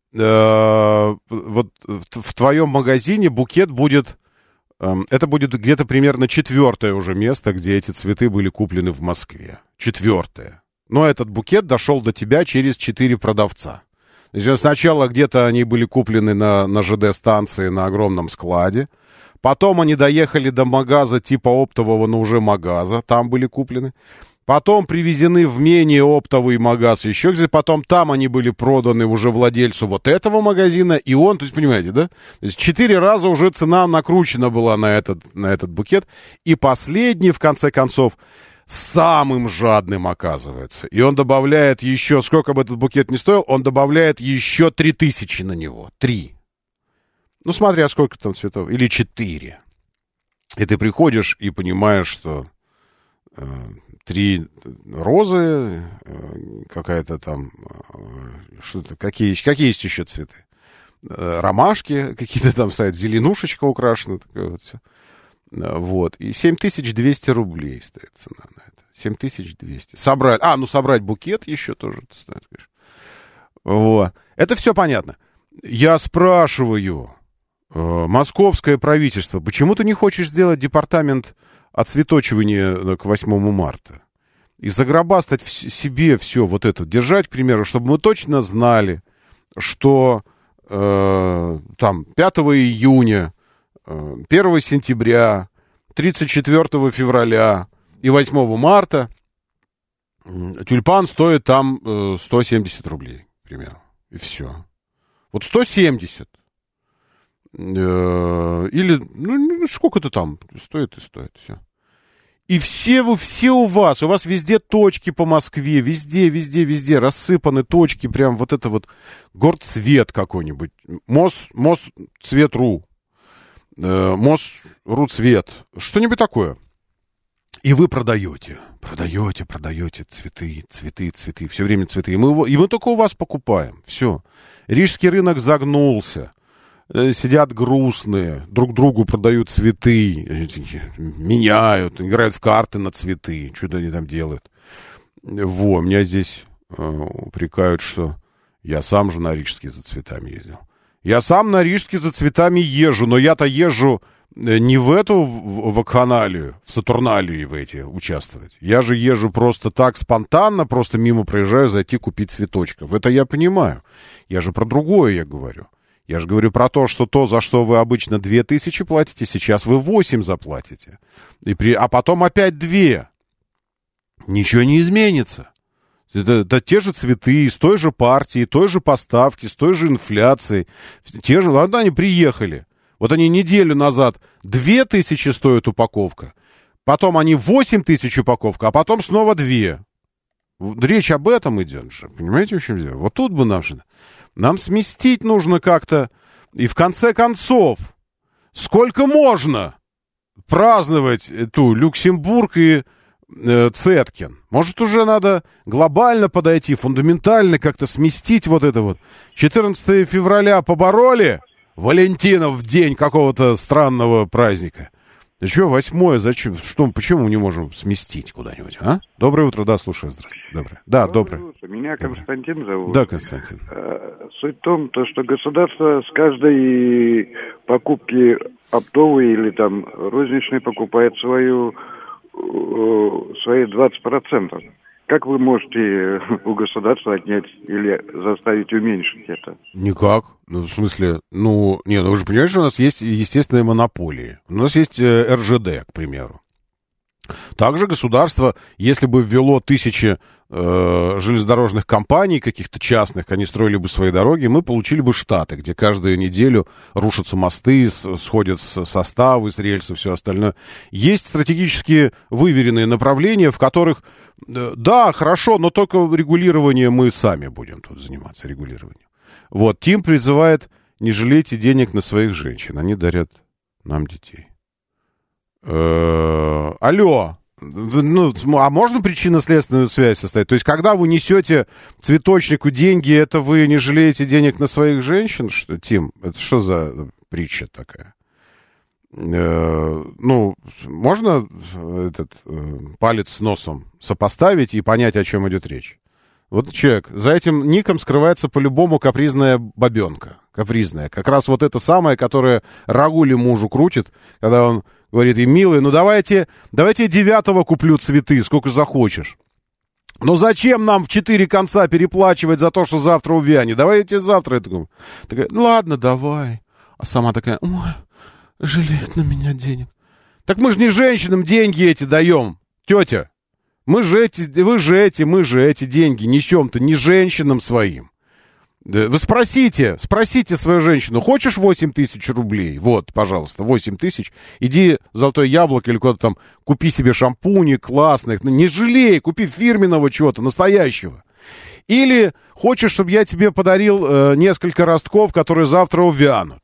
вот в твоем магазине букет будет... Это будет где-то примерно 4-е уже место, где эти цветы были куплены в Москве. 4-е. Но этот букет дошел до тебя через 4 продавца. Сначала где-то они были куплены на ЖД-станции на огромном складе. Потом они доехали до магаза типа оптового, но уже магаза. Там были куплены. Потом привезены в менее оптовый магаз еще где-то. Потом там они были проданы уже владельцу вот этого магазина. И он, то есть, понимаете, да? То есть 4 раза уже цена накручена была на этот букет. И последний, в конце концов, самым жадным оказывается. И он добавляет еще, сколько бы этот букет ни стоил, он добавляет еще 3000 на него. 3. Ну, смотря сколько там цветов. Или 4. И ты приходишь и понимаешь, что 3 розы, какая-то там, что-то, какие есть еще цветы? Ромашки какие-то там стоят, зеленушечка украшена, такое вот все. Вот. И 7200 рублей стоит цена на это. 7200. Собрать букет еще тоже стоит, конечно. Вот. Это все понятно. Я спрашиваю московское правительство, почему ты не хочешь сделать департамент оцветочивания к 8 марта? И загробастать себе все вот это, держать, к примеру, чтобы мы точно знали, что там 5 июня, 1 сентября, 34 февраля и 8 марта тюльпан стоит там 170 рублей, к примеру. И все. Вот 170. Или, сколько-то там стоит и стоит. Все. И все у вас везде точки по Москве, везде рассыпаны точки, прям вот это вот горцвет какой-нибудь, Мосцвет.ру, Мосруцвет, что-нибудь такое. И вы продаете цветы, все время цветы. И мы только у вас покупаем, все. Рижский рынок загнулся. Сидят грустные, друг другу продают цветы, меняют, играют в карты на цветы, что-то они там делают. Меня здесь упрекают, что я сам же на Рижский за цветами ездил. Я сам на Рижский за цветами езжу, но я-то езжу не в эту вакханалию, в Сатурналию в эти участвовать. Я же езжу просто так, спонтанно, просто мимо проезжаю, зайти купить цветочков. Это я понимаю. Я же про другое я говорю. Я же говорю про то, за что вы обычно 2000 платите, сейчас вы 8 заплатите. А потом опять 2. Ничего не изменится. Это те же цветы, с той же партии, той же поставки, с той же инфляцией. Вот они приехали. Вот они неделю назад 2000 стоит упаковка. потом они 8 тысяч упаковка, а потом снова 2. Речь об этом идет же. Понимаете, в чем дело? Вот тут бы нам сместить нужно как-то. И в конце концов, сколько можно праздновать эту Люксембург и Цеткин? Может, уже надо глобально подойти, фундаментально как-то сместить вот это вот. 14 февраля побороли, Валентинов день какого-то странного праздника. Да что, 8-е, зачем? Что, почему не можем сместить куда-нибудь, а? Доброе утро, да, слушаю, здравствуйте. Доброе. Да, доброе. Утро. Меня Константин зовут. Да, Константин. Суть в том, что государство с каждой покупки оптовой или там розничной покупает свои 20%. Как вы можете у государства отнять или заставить уменьшить это? Никак. Ну, в смысле, вы же понимаете, что у нас есть естественные монополии. У нас есть РЖД, к примеру. Также государство, если бы ввело 1000 железнодорожных компаний, каких-то частных, они строили бы свои дороги, мы получили бы штаты, где каждую неделю рушатся мосты, сходят составы с рельсов, все остальное. Есть стратегически выверенные направления, в которых, да, хорошо, но только регулирование мы сами будем тут заниматься, регулированием. Вот, Тим призывает: не жалейте денег на своих женщин, они дарят нам детей. Алло, а можно причинно-следственную связь составить? То есть, когда вы несете цветочнику деньги, это вы не жалеете денег на своих женщин? Что, Тим, это что за притча такая? Можно этот палец с носом сопоставить и понять, о чем идет речь? Вот человек, за этим ником скрывается по-любому капризная бабенка. Капризная. Как раз вот это самое, которое рагули мужу крутит, когда он говорит: и милый, давайте я 9-го куплю цветы, сколько захочешь. Но зачем нам в 4 конца переплачивать за то, что завтра увянет? Давай я тебе завтра это... Такая: давай. А сама такая: ой, жалеет на меня денег. Так мы же не женщинам деньги эти даем, тетя. Мы же эти деньги несем-то не женщинам своим. Вы спросите свою женщину: хочешь 8 тысяч рублей? Вот, пожалуйста, 8 тысяч. Иди в Золотое Яблоко или куда-то там, купи себе шампуни классных. Не жалей, купи фирменного чего-то, настоящего. Или хочешь, чтобы я тебе подарил несколько ростков, которые завтра увянут?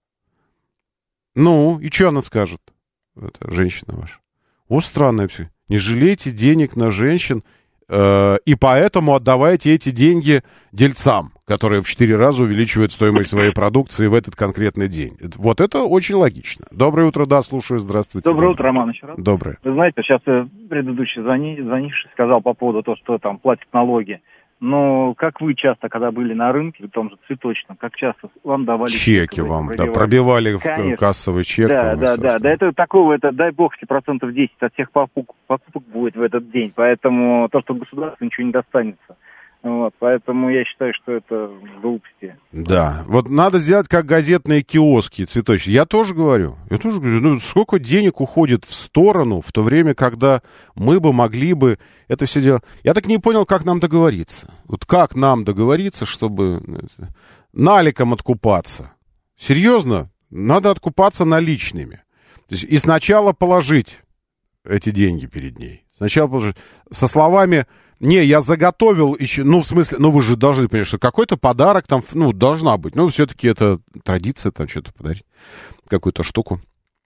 И что она скажет? Это женщина ваша. О, странная все. Не жалейте денег на женщин, и поэтому отдавайте эти деньги дельцам, которые в 4 раза увеличивают стоимость своей продукции в этот конкретный день. Вот это очень логично. Доброе утро, да, слушаю, здравствуйте. Доброе утро, Роман, еще раз. Доброе. Вы знаете, сейчас предыдущий звонивший сказал по поводу того, что там платят налоги. Но как вы часто, когда были на рынке, в том же цветочном, как часто вам давали... Чеки вам, пробивали в кассовый чек. Да, это такого, дай бог, 10% от всех покупок будет в этот день. Поэтому то, что государству ничего не достанется. Вот, поэтому я считаю, что это глупости. Да, вот надо сделать как газетные киоски цветочные. Я тоже говорю, сколько денег уходит в сторону, в то время, когда мы бы могли бы это все делать. Я так не понял, как нам договориться. Вот как нам договориться, чтобы наликом откупаться? Серьезно? Надо откупаться наличными. То есть и сначала положить эти деньги перед ней. Сначала положить. Со словами: не, я заготовил еще, в смысле, вы же должны понять, что какой-то подарок там, должна быть. Все-таки это традиция, там что-то подарить, какую-то штуку.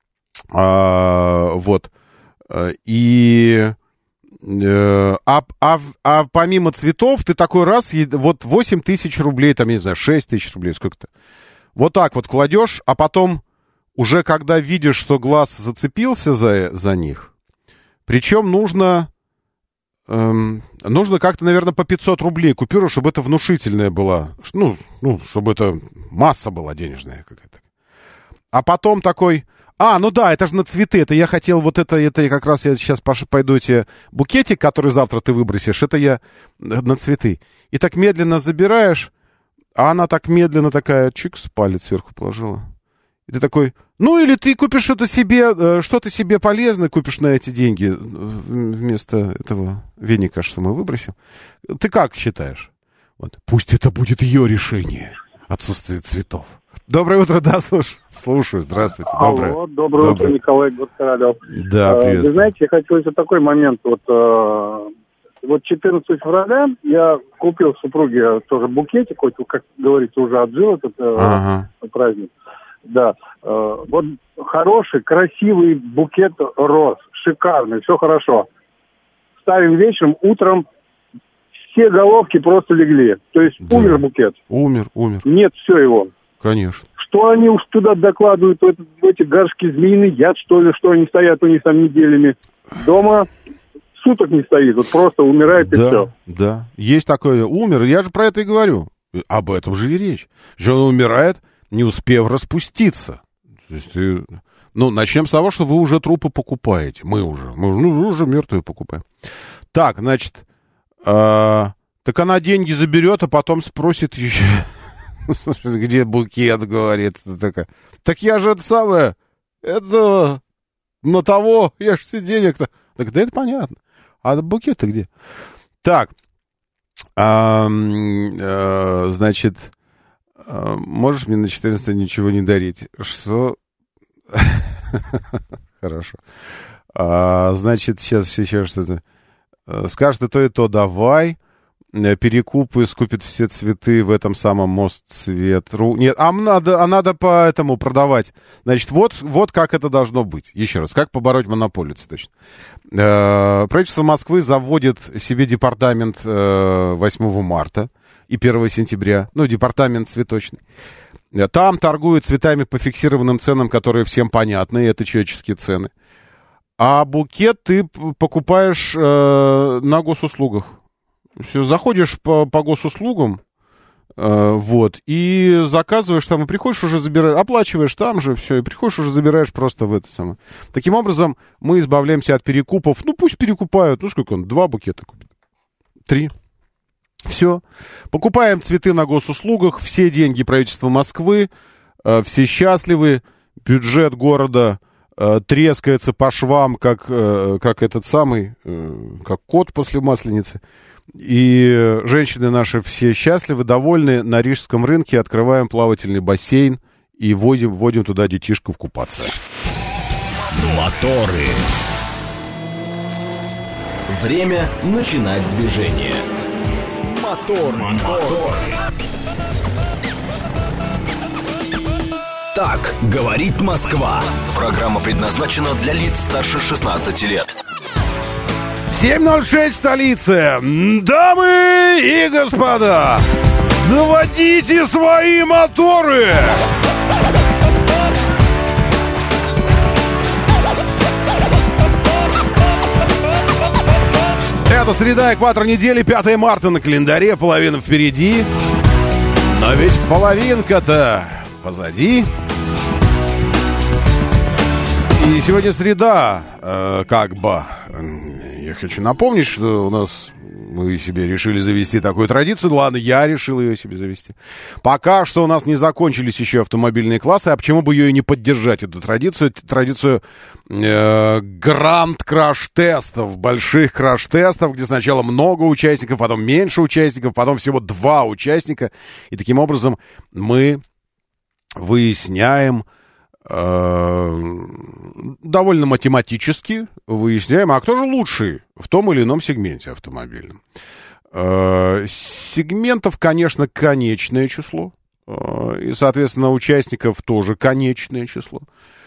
Вот. И... А помимо цветов, ты такой раз, вот 8 тысяч рублей, там, я не знаю, 6 тысяч рублей, сколько-то. Вот так вот кладешь, а потом, уже когда видишь, что глаз зацепился за них, причем нужно как-то, наверное, по 500 рублей купюру, чтобы это внушительная была, чтобы это масса была денежная какая-то. А потом такой: это же на цветы, это я хотел вот это я как раз я сейчас пойду тебе букетик, который завтра ты выбросишь, это я на цветы. И так медленно забираешь, а она так медленно такая, чикс, палец сверху положила. И ты такой: или ты купишь что-то себе полезное, купишь на эти деньги, вместо этого веника, что мы выбросим. Ты как считаешь? Вот. Пусть это будет ее решение, отсутствие цветов. Доброе утро, да, слушаю. Здравствуйте. Алло, доброе утро, Николай Горкоролев. Да, привет. Вы знаете, я хочу еще такой момент. Вот 14 февраля я купил супруге тоже букетик, хоть, как говорится, уже отжил этот праздник. Да, вот хороший, красивый букет роз, шикарный, все хорошо. Ставим вечером, утром все головки просто легли. То есть умер букет. Умер. Нет, все его. Конечно. Что они уж туда докладывают, в эти горшки, змеиный яд, что ли, что они стоят у них там неделями. Дома суток не стоит, вот просто умирает и все. Да, есть такое, умер, я же про это и говорю. Об этом же и речь. Что он умирает, не успев распуститься. То есть, начнем с того, что вы уже трупы покупаете. Мы уже мертвые покупаем. Так, значит, так она деньги заберет, а потом спросит еще... Где букет, говорит. Так я же это самое, это на того, я же все денег-то. Так да это понятно. А букет-то где? Так, значит, можешь мне на 14 ничего не дарить? Что? Хорошо. Значит, сейчас еще что-то. Скажет и то давай. Перекупы, скупит все цветы в этом самом Мосцветру. Нет, надо по этому продавать. Значит, вот как это должно быть. Еще раз, как побороть монополию цветочную. Правительство Москвы заводит себе департамент 8 марта и 1 сентября. Департамент цветочный. Там торгуют цветами по фиксированным ценам, которые всем понятны, и это человеческие цены. А букет ты покупаешь на госуслугах. Все, заходишь по госуслугам, и заказываешь там, и приходишь уже забираешь, оплачиваешь там же, все, и приходишь уже забираешь просто в это самое. Таким образом, мы избавляемся от перекупов. Пусть перекупают, сколько он, 2 букета купит, 3. Все. Покупаем цветы на госуслугах, все деньги правительства Москвы, все счастливы, бюджет города трескается по швам, как этот самый, как кот после Масленицы. И женщины наши все счастливы, довольны. На Рижском рынке открываем плавательный бассейн и вводим туда детишков купаться. Моторы. Время начинать движение. Мотор. Так говорит Москва. Программа предназначена для лиц старше 16 лет. 7:06 в столице. Дамы и господа, заводите свои моторы! Это среда, экватор недели, 5 марта на календаре, половина впереди. Но ведь половинка-то позади. И сегодня среда, Я хочу напомнить, что у нас мы себе решили завести такую традицию. Ладно, я решил ее себе завести. Пока что у нас не закончились еще автомобильные классы. А почему бы ее и не поддержать, эту традицию? Традицию гранд-краш-тестов, больших краш-тестов, где сначала много участников, потом меньше участников, потом всего 2 участника. И таким образом мы выясняем... довольно математически выясняем, а кто же лучший в том или ином сегменте автомобильном. Сегментов, конечно, конечное число. И, соответственно, участников тоже конечное число.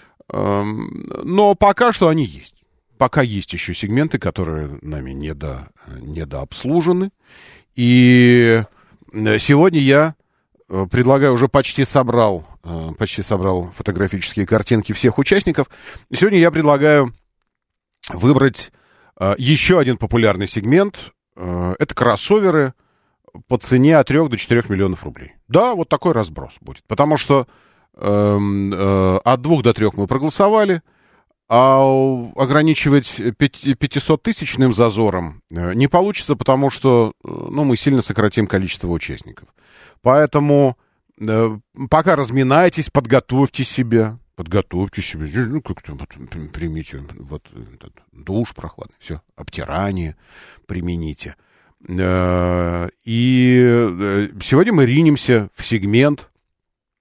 Но пока что они есть. Пока есть еще сегменты, которые нами недообслужены. И сегодня я предлагаю, уже почти собрал фотографические картинки всех участников. Сегодня я предлагаю выбрать еще один популярный сегмент. Это кроссоверы по цене от 3 до 4 миллионов рублей. Да, вот такой разброс будет. Потому что от 2 до 3 мы проголосовали, а ограничивать 500-тысячным зазором не получится, потому что мы сильно сократим количество участников. Поэтому пока разминайтесь, подготовьте себя. Как-то примите этот душ прохладный, все, обтирание примените. И сегодня мы ринемся в сегмент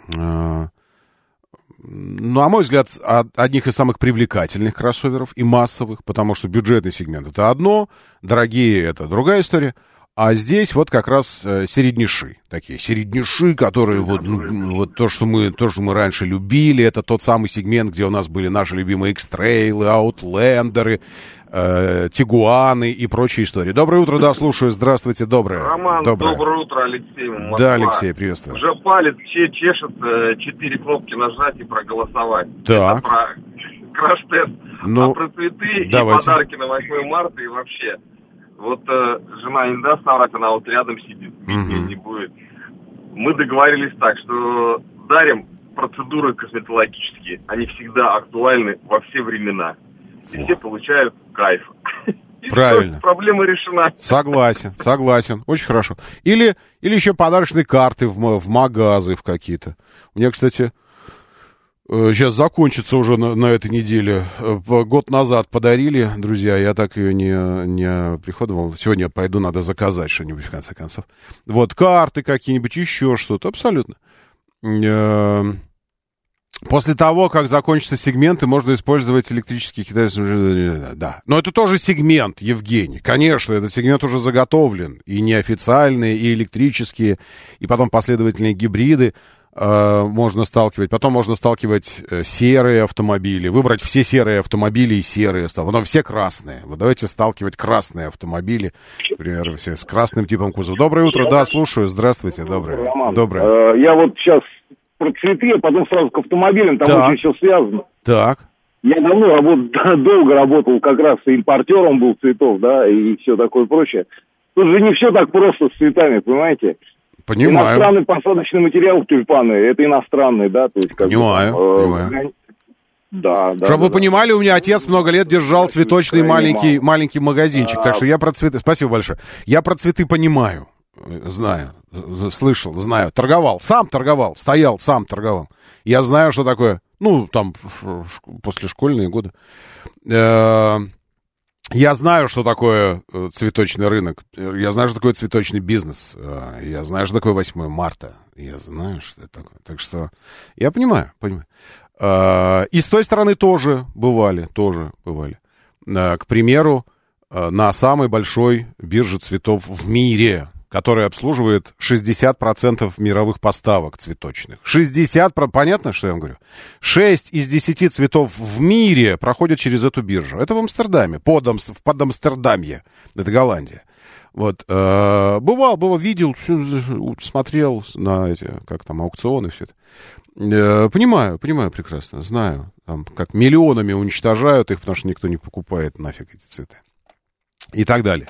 на мой взгляд, одних из самых привлекательных кроссоверов и массовых, потому что бюджетный сегмент — это одно, дорогие — это другая история. А здесь вот как раз середняши, такие середняши, которые вот то, что мы раньше любили, это тот самый сегмент, где у нас были наши любимые X-Trail, Outlander'ы, Тигуаны и прочие истории. Доброе утро, да, слушаю, здравствуйте, Роман, доброе утро, Алексей, Москва. Да, Алексей, приветствую. Уже палец чешет, 4 кнопки нажать и проголосовать. Так. Это про краш-тест, ну, про цветы давайте. И подарки на 8 марта и вообще. Вот жена не даст наврать, она вот рядом сидит, не будет. Мы договорились так, что дарим процедуры косметологические. Они всегда актуальны во все времена. И все получают кайф. Правильно. Проблема решена. Согласен. Очень хорошо. Или еще подарочные карты в магазы в какие-то. У меня, кстати, сейчас закончится уже на этой неделе. Год назад подарили, друзья, я так ее не приходовал. Сегодня пойду, надо заказать что-нибудь, в конце концов. Вот, карты какие-нибудь, еще что-то, абсолютно. После того, как закончатся сегменты, можно использовать электрические китайские... Да, но это тоже сегмент, Евгений. Конечно, этот сегмент уже заготовлен. И неофициальные, и электрические, и потом последовательные гибриды можно сталкивать. Потом можно сталкивать серые автомобили. Выбрать все серые автомобили и серые. Потом все красные. Вот давайте сталкивать красные автомобили. Например, все с красным типом кузова. Доброе утро, да, слушаю. Здравствуйте, доброе. Роман, доброе. Я вот сейчас про цветы, а потом сразу к автомобилям, там очень все связано. Так. Я давно долго работал, как раз импортером был цветов, да, и все такое прочее. Тут же не все так просто с цветами, понимаете? Понимаю. Иностранный посадочный материал тюльпаны, это иностранный, да, то есть как понимаю. Да. Чтобы вы понимали, у меня отец много лет держал цветочный маленький магазинчик, так что я про цветы... Спасибо большое. Я про цветы понимаю, знаю, слышал, знаю, торговал, сам торговал, стоял, сам торговал. Я знаю, что такое, там, послешкольные годы. Я знаю, что такое цветочный рынок. Я знаю, что такое цветочный бизнес. Я знаю, что такое 8 марта. Я знаю, что это такое. Так что я понимаю. И с той стороны тоже бывали. К примеру, на самой большой бирже цветов в мире, которая обслуживает 60% мировых поставок цветочных. 60%, понятно, что я вам говорю? 6 из 10 цветов в мире проходят через эту биржу. Это в Амстердаме, под Амстердамье. Это Голландия. Вот, бывал, видел, смотрел на эти, аукционы, все это. Понимаю прекрасно, знаю. Там, как миллионами уничтожают их, потому что никто не покупает нафиг эти цветы. И так далее.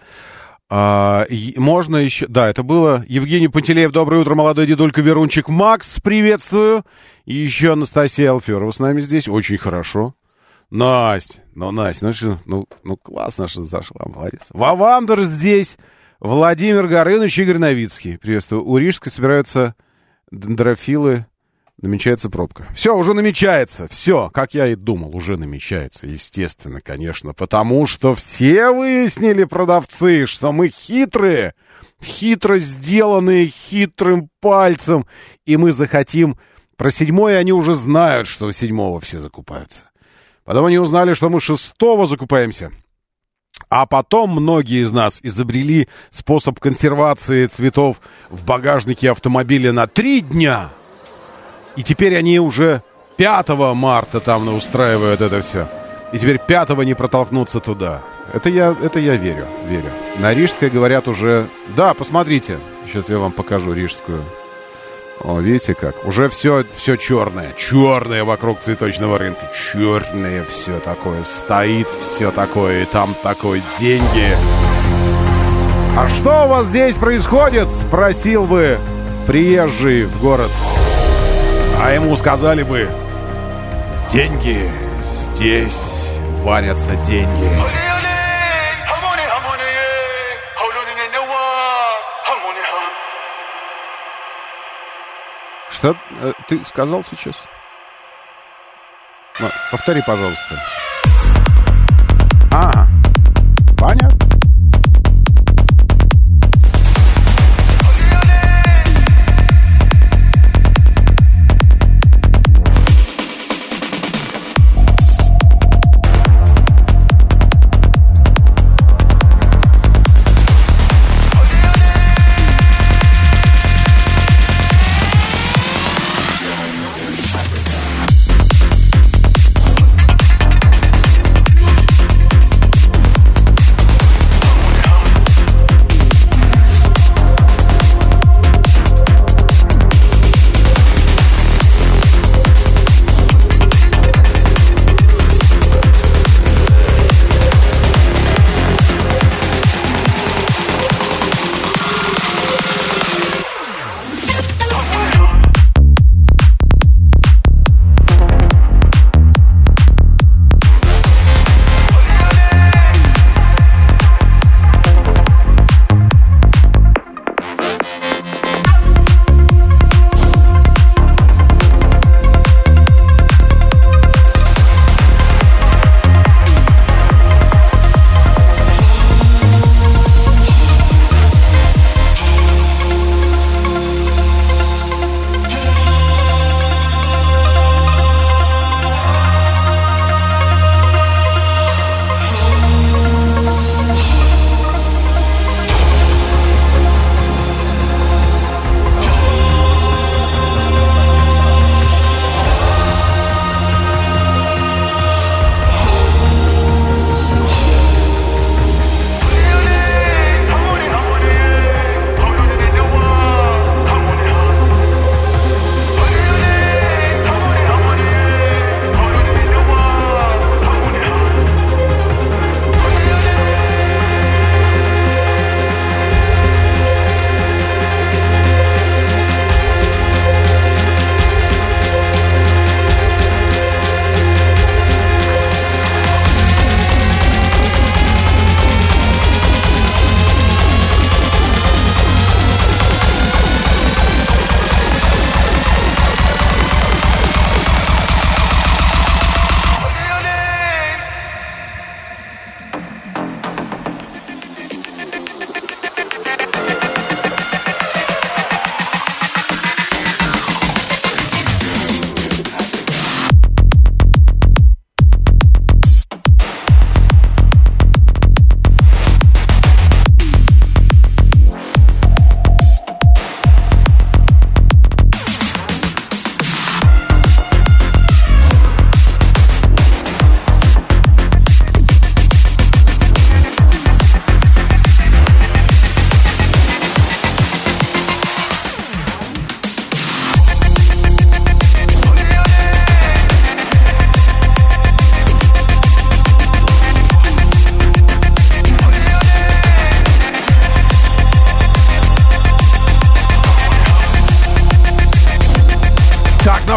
Можно еще... Да, это было. Евгений Пантелеев, доброе утро, молодой дедулька Верунчик Макс, приветствую. И еще Анастасия Алферова с нами здесь, очень хорошо. Настя, классно, что зашла, молодец. Вавандер здесь, Владимир Горыныч, Игорь Новицкий, приветствую. У Рижской собираются дендрофилы, намечается пробка. Все, уже намечается, все, как я и думал, уже намечается, естественно, конечно, потому что все выяснили, продавцы, что мы хитрые, хитро сделанные, хитрым пальцем, и мы захотим, про 7-й они уже знают, что 7-го все закупаются. Потом они узнали, что мы 6-го закупаемся. А потом многие из нас изобрели способ консервации цветов в багажнике автомобиля на 3 дня. И теперь они уже 5 марта там устраивают это все. И теперь 5-го не протолкнуться туда. Это я верю. На Рижской говорят уже... Да, посмотрите. Сейчас я вам покажу Рижскую. О, видите как? Уже все черное. Черное вокруг цветочного рынка. Черное все такое. Стоит все такое. И там такое деньги. А что у вас здесь происходит? Спросил бы приезжий в город. А ему сказали бы: деньги, здесь варятся деньги. Что ты сказал сейчас? Повтори, пожалуйста. Ага, понятно.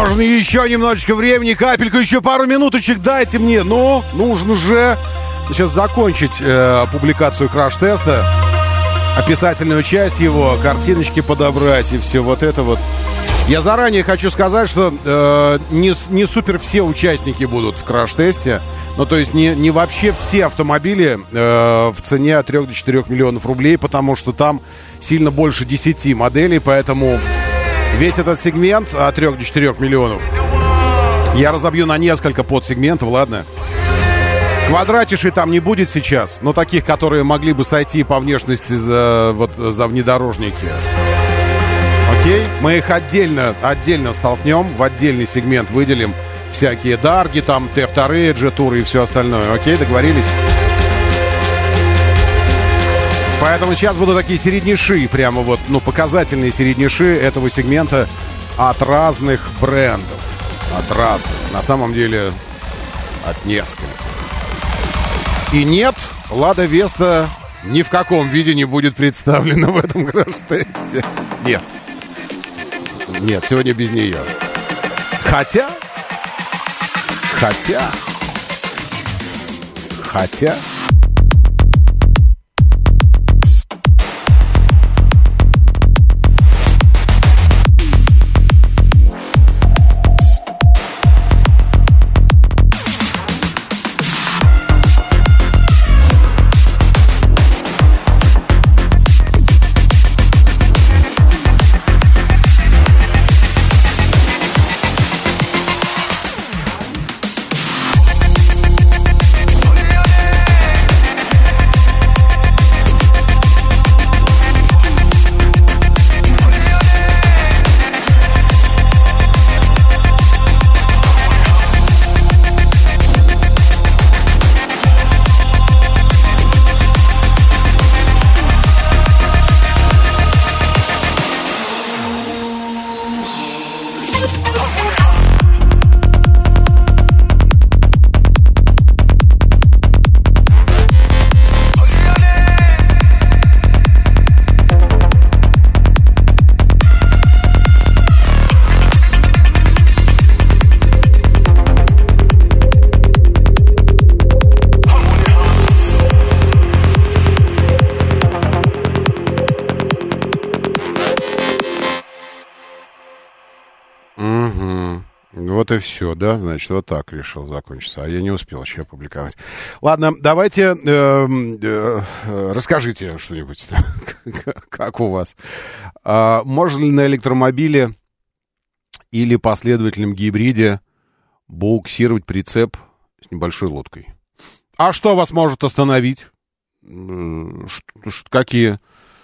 Можно еще немножечко времени, капельку, еще пару минуточек дайте мне. Ну, нужно же сейчас закончить публикацию краш-теста, описательную часть его, картиночки подобрать и все вот это вот. Я заранее хочу сказать, что не супер все участники будут в краш-тесте. Ну, то есть не вообще все автомобили в цене от 3 до 4 миллионов рублей, потому что там сильно больше 10 моделей, поэтому весь этот сегмент от 3 до 4 миллионов я разобью на несколько подсегментов, ладно? Квадратишей там не будет сейчас, но таких, которые могли бы сойти по внешности за внедорожники. Окей? Мы их отдельно столкнем, в отдельный сегмент выделим всякие дарги, там, Т2, G-туры и все остальное. Окей, договорились? Поэтому сейчас будут такие середняши, прямо вот, показательные середняши этого сегмента от разных брендов. От разных. На самом деле, от нескольких. И нет, Лада Веста ни в каком виде не будет представлена в этом краш-тесте. Нет. Нет, сегодня без нее. Хотя... Вот и все, да? Значит, вот так решил закончиться. А я не успел еще опубликовать. Ладно, давайте расскажите что-нибудь. Как у вас? Можно ли на электромобиле или последовательном гибриде буксировать прицеп с небольшой лодкой? А что вас может остановить? Какие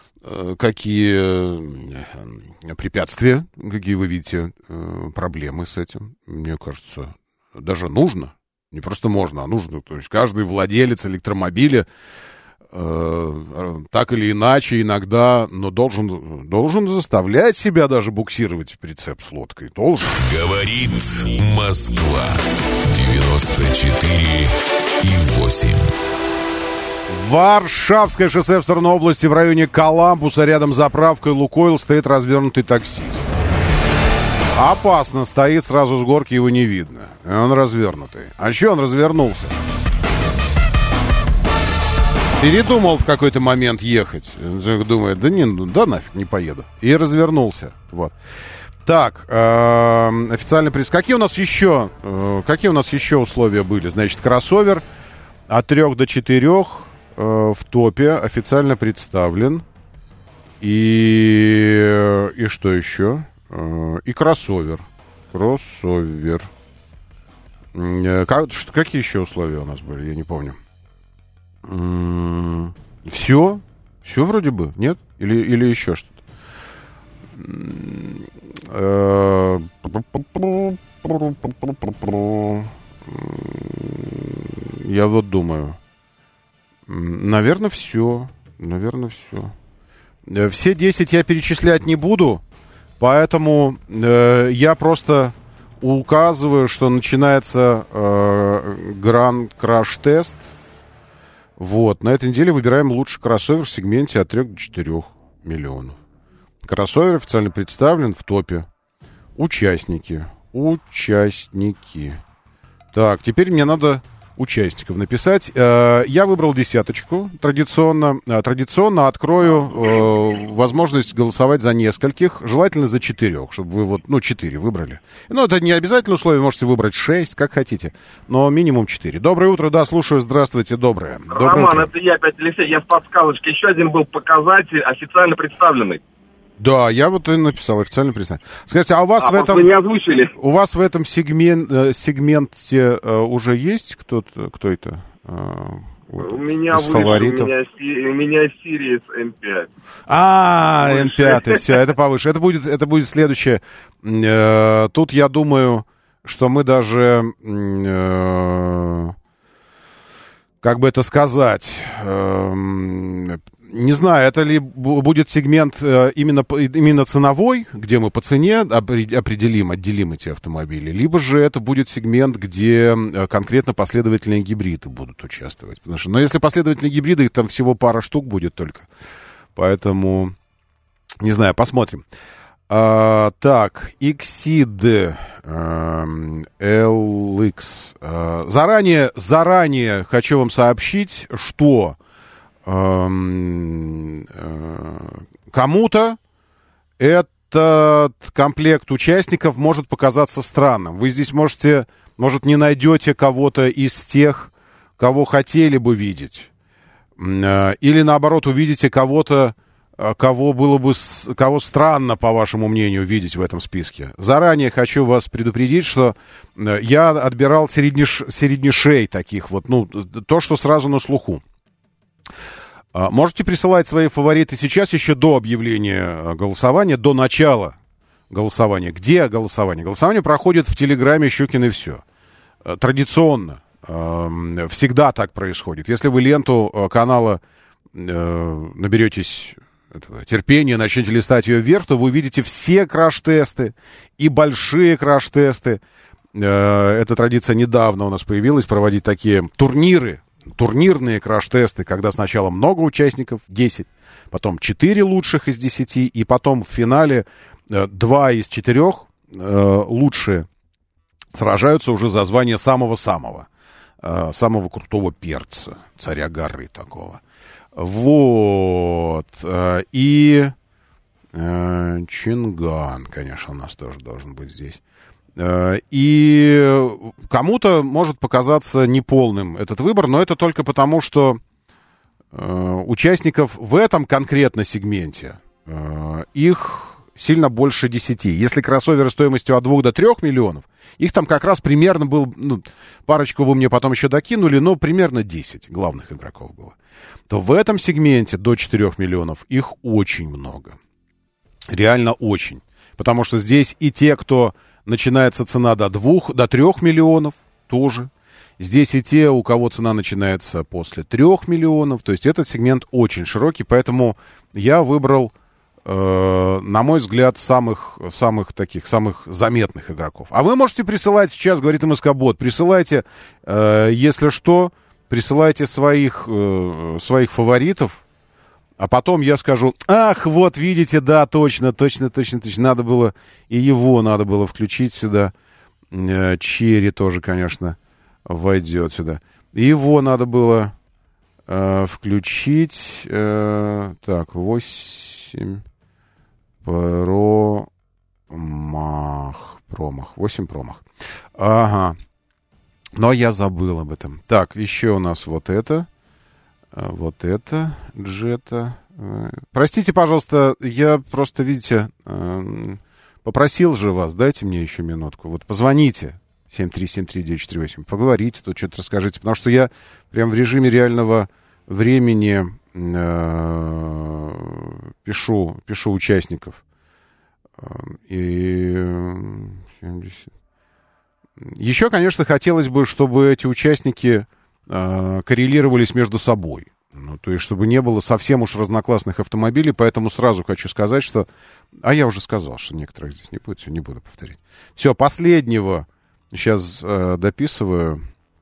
препятствия, какие вы видите проблемы с этим? Мне кажется, даже нужно. Не просто можно, а нужно. То есть каждый владелец электромобиля так или иначе иногда, но должен заставлять себя даже буксировать прицеп с лодкой. Должен. Говорит Москва. 94,8. Варшавское шоссе в сторону области в районе Коламбуса. Рядом с заправкой «Лукойл» стоит развернутый таксист. Опасно. Стоит сразу с горки, его не видно. И он развернутый. А че он развернулся? Передумал в какой-то момент ехать. Думает, да нафиг, не поеду. И развернулся. Вот. Так, официальный приз. Какие у нас еще условия были? Значит, кроссовер от 3 до 4 в топе официально представлен. И что еще? И кроссовер. Какие еще условия у нас были? Я не помню. Все? Все вроде бы, нет? Или еще что-то? Я вот думаю. Наверное, все. Все 10 я перечислять не буду, поэтому я просто указываю, что начинается краш-тест. Вот. На этой неделе выбираем лучший кроссовер в сегменте от 3 до 4 миллионов. Кроссовер официально представлен в топе. Участники. Участники. Так, теперь мне надо участников написать. Я выбрал десяточку. Традиционно открою возможность голосовать за нескольких, желательно за 4, чтобы вы 4 выбрали. Это не обязательно условие, можете выбрать 6, как хотите, но минимум 4. Доброе утро, да, слушаю, здравствуйте, доброе. Роман, это я опять, Алексей, я в подсказочке. Еще один был показатель официально представленный. Да, я и написал официально представитель. Скажите, а у вас в этом... Вы не озвучили. У вас в этом сегменте уже есть кто это? У меня из фаворитов? У меня Series M5. M5, все, это повыше. Это будет следующее. Тут я думаю, что мы даже... как бы это сказать... Не знаю, это ли будет сегмент именно ценовой, где мы по цене отделим эти автомобили, либо же это будет сегмент, где конкретно последовательные гибриды будут участвовать. Но если последовательные гибриды, их там всего пара штук будет только. Поэтому, не знаю, посмотрим. Так, Exceed LX. Заранее хочу вам сообщить, что... кому-то этот комплект участников может показаться странным. Вы здесь может, не найдете кого-то из тех, кого хотели бы видеть. Или, наоборот, увидите кого-то, кого странно, по вашему мнению, видеть в этом списке. Заранее хочу вас предупредить, что я отбирал среднешей таких то, что сразу на слуху. Можете присылать свои фавориты сейчас, еще до объявления голосования, до начала голосования. Где голосование? Голосование проходит в Телеграме «Щукин и все». Традиционно. Всегда так происходит. Если вы ленту канала наберетесь терпения, начнете листать ее вверх, то вы увидите все краш-тесты и большие краш-тесты. Эта традиция недавно у нас появилась, проводить такие турнирные краш-тесты, когда сначала много участников, 10, потом 4 лучших из 10, и потом в финале 2 из 4 лучшие сражаются уже за звание самого крутого перца, царя горы такого. Вот. И Чинган, конечно, у нас тоже должен быть здесь. И кому-то может показаться неполным этот выбор, но это только потому, что участников в этом конкретно сегменте их сильно больше 10. Если кроссоверы стоимостью от 2 до 3 миллионов, их там как раз примерно было, парочку вы мне потом еще докинули, но примерно 10 главных игроков было. То в этом сегменте до 4 миллионов их очень много. Реально очень. Потому что здесь и те, кто... Начинается цена до 3 миллионов тоже. Здесь и те, у кого цена начинается после 3 миллионов. То есть этот сегмент очень широкий, поэтому я выбрал, на мой взгляд, самых заметных игроков. А вы можете присылать сейчас, говорит МСК-бот, присылайте, если что, присылайте своих фаворитов. А потом я скажу, вот видите, да, точно, надо было, и его надо было включить сюда. Черри тоже, конечно, войдет сюда. Его надо было включить. Так, 8 промах. 8 промах. Ага. Но я забыл об этом. Так, еще у нас вот это, Джета. Простите, пожалуйста, я просто, видите, попросил же вас, дайте мне еще минутку. Вот позвоните, 7373948, поговорите, тут что-то расскажите. Потому что я прям в режиме реального времени пишу участников. И 70. Еще, конечно, хотелось бы, чтобы эти участники коррелировались между собой. То есть, чтобы не было совсем уж разноклассных автомобилей, поэтому сразу хочу сказать, что... А я уже сказал, что некоторых здесь не будет, все, не буду повторять. Все, последнего сейчас дописываю.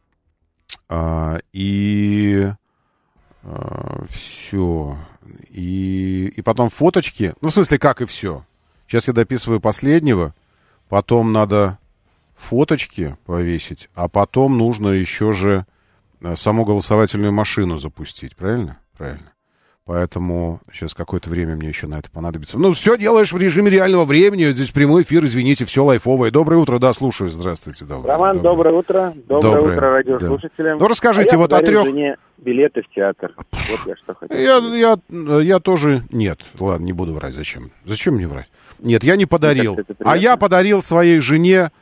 Все. И потом фоточки. В смысле, как и все. Сейчас я дописываю последнего. Потом надо фоточки повесить, а потом нужно еще же саму голосовательную машину запустить, правильно? Правильно. Поэтому сейчас какое-то время мне еще на это понадобится. Ну, все делаешь в режиме реального времени. Здесь прямой эфир, извините, все лайфовое. Доброе утро, да, слушаю. Здравствуйте. Роман, доброе утро. Доброе утро радиослушателям. Да. Ну, расскажите, вот от 3... жене билеты в театр. Вот я что хотел. Я тоже... Нет, ладно, не буду врать. Зачем? Зачем мне врать? Нет, я не подарил. А я подарил своей жене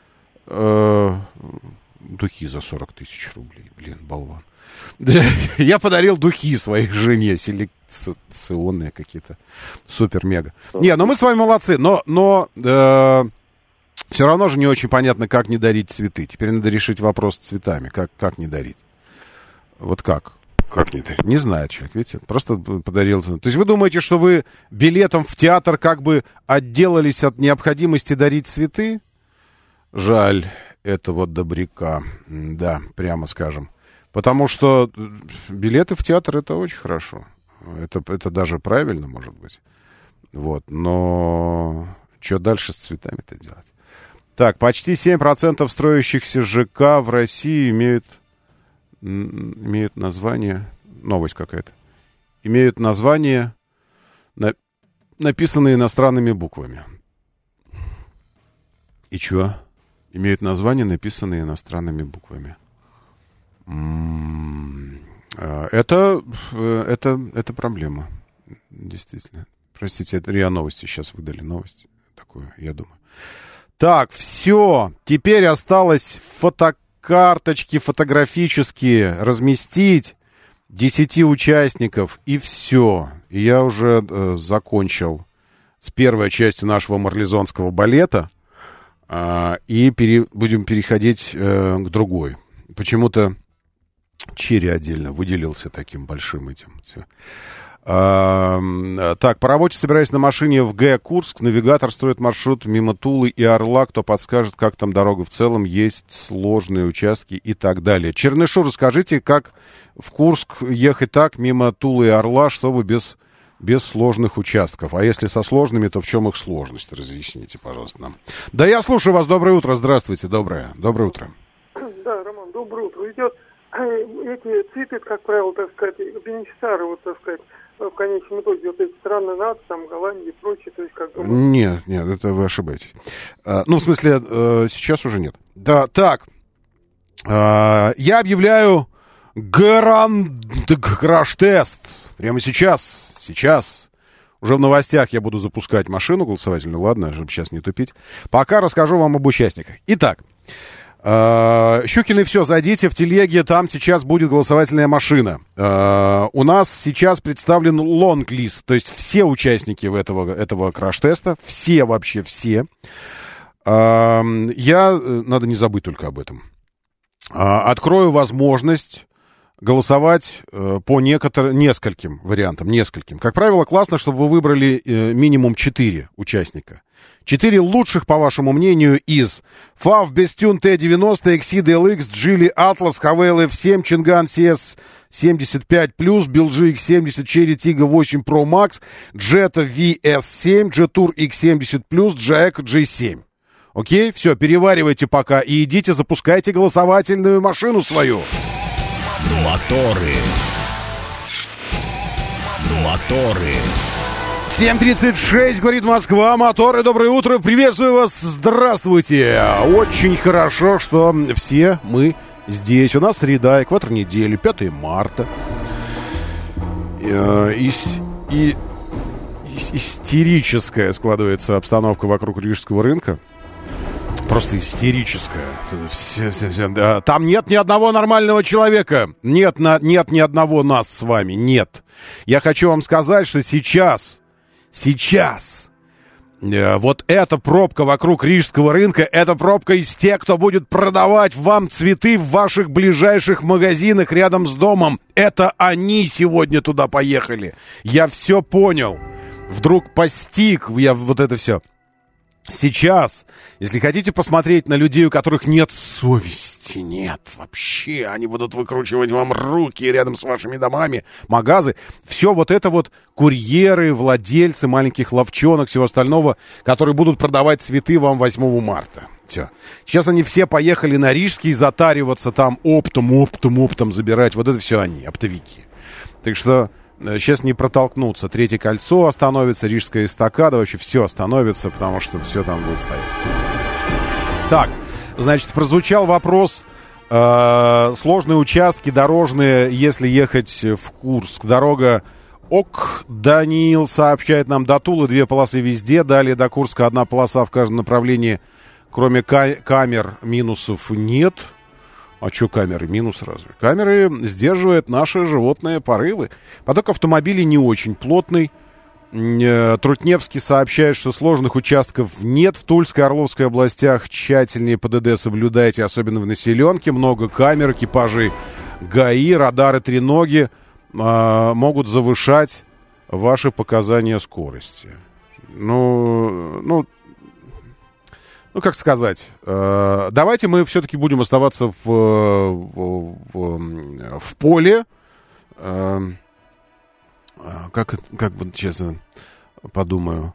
духи за 40 тысяч рублей. Блин, болван. Я подарил духи своей жене, селекционные какие-то, супер-мега. Не, ну мы с вами молодцы, но все равно же не очень понятно, как не дарить цветы. Теперь надо решить вопрос с цветами, как не дарить. Вот как? Как не дарить? Не знает человек, видите, просто подарил. То есть вы думаете, что вы билетом в театр как бы отделались от необходимости дарить цветы? Жаль этого добряка, да, прямо скажем. Потому что билеты в театр — это очень хорошо. Это даже правильно, может быть. Вот. Но что дальше с цветами-то делать? Так, почти 7% строящихся ЖК в России имеют название... Новость какая-то. Имеют название, написанные иностранными буквами. И что? Имеют название, написанные иностранными буквами. Это проблема, действительно. Простите, это РИА Новости сейчас выдали новость такую, я думаю. Так, все, теперь осталось фотокарточки фотографические разместить 10 участников, и все. И я уже закончил с первой частью нашего марлезонского балета, и будем переходить к другой. Почему-то Черри отдельно выделился таким большим этим. Все. Так, по работе собираюсь на машине в Г. Курск. Навигатор строит маршрут мимо Тулы и Орла. Кто подскажет, как там дорога в целом, есть сложные участки и так далее. Чернышу, расскажите, как в Курск ехать так мимо Тулы и Орла, чтобы без сложных участков. А если со сложными, то в чем их сложность? Разъясните, пожалуйста, нам. Да, я слушаю вас. Доброе утро. Здравствуйте. Доброе утро. Да, Роман, доброе утро. Идет эти цветы, как правило, так сказать, бенефициары, вот, так сказать, в конечном итоге, вот эти страны НАТО, там, Голландия и прочее, то есть, как бы... Нет, это вы ошибаетесь. Ну, в смысле, сейчас уже нет. Да, так, я объявляю краш-тест. Прямо сейчас. Уже в новостях я буду запускать машину голосовательную, ладно, чтобы сейчас не тупить. Пока расскажу вам об участниках. Итак, Щукины, все, зайдите в телеге, там сейчас будет голосовательная машина. У нас сейчас представлен лонг-лист, то есть все участники этого краш-теста, вообще все. Надо не забыть только об этом. Открою возможность голосовать по нескольким вариантам, Как правило, классно, чтобы вы выбрали минимум 4 участника. 4 лучших, по вашему мнению, из FAV Bestune T90, Exceed LX, Geely Atlas, Havail F7, Chang'an CS75+, BLG X70, Cherry Tiggo 8 Pro Max, Jetta VS7, Jetour X70+, Jaeger G7. Окей? Все, переваривайте пока и идите, запускайте голосовательную машину свою. Моторы. 7:36, говорит Москва, моторы, доброе утро, приветствую вас, здравствуйте. Очень хорошо, что все мы здесь. У нас среда, экватор недели, 5 марта. Истерическая складывается обстановка вокруг рижского рынка. Просто истерическая. Там нет ни одного нормального человека. Нет ни одного нас с вами. Нет. Я хочу вам сказать, что сейчас вот эта пробка вокруг рижского рынка, это пробка из тех, кто будет продавать вам цветы в ваших ближайших магазинах рядом с домом. Это они сегодня туда поехали. Я все понял. Вдруг постиг я вот это все. Сейчас, если хотите посмотреть на людей, у которых нет совести, нет вообще, они будут выкручивать вам руки рядом с вашими домами, магазы, все вот это вот курьеры, владельцы маленьких лавчонок, всего остального, которые будут продавать цветы вам 8 марта. Все. Сейчас они все поехали на Рижский затариваться там оптом забирать. Вот это все они, оптовики. Так что сейчас не протолкнуться. Третье кольцо остановится, Рижская эстакада, вообще все остановится, потому что все там будет стоять. Так, значит, прозвучал вопрос. Сложные участки дорожные, если ехать в Курск. Дорога ок. Даниил сообщает нам: до Тулы 2 полосы везде. Далее до Курска 1 полоса в каждом направлении. Кроме камер, минусов нет. А что камеры? Минус разве? Камеры сдерживают наши животные порывы. Поток автомобилей не очень плотный. Трутневский сообщает, что сложных участков нет в Тульской и Орловской областях. Тщательнее ПДД соблюдайте, особенно в населенке. Много камер, экипажей ГАИ, радары треноги могут завышать ваши показания скорости. Ну, как сказать, давайте мы все-таки будем оставаться в поле. Как вот сейчас подумаю.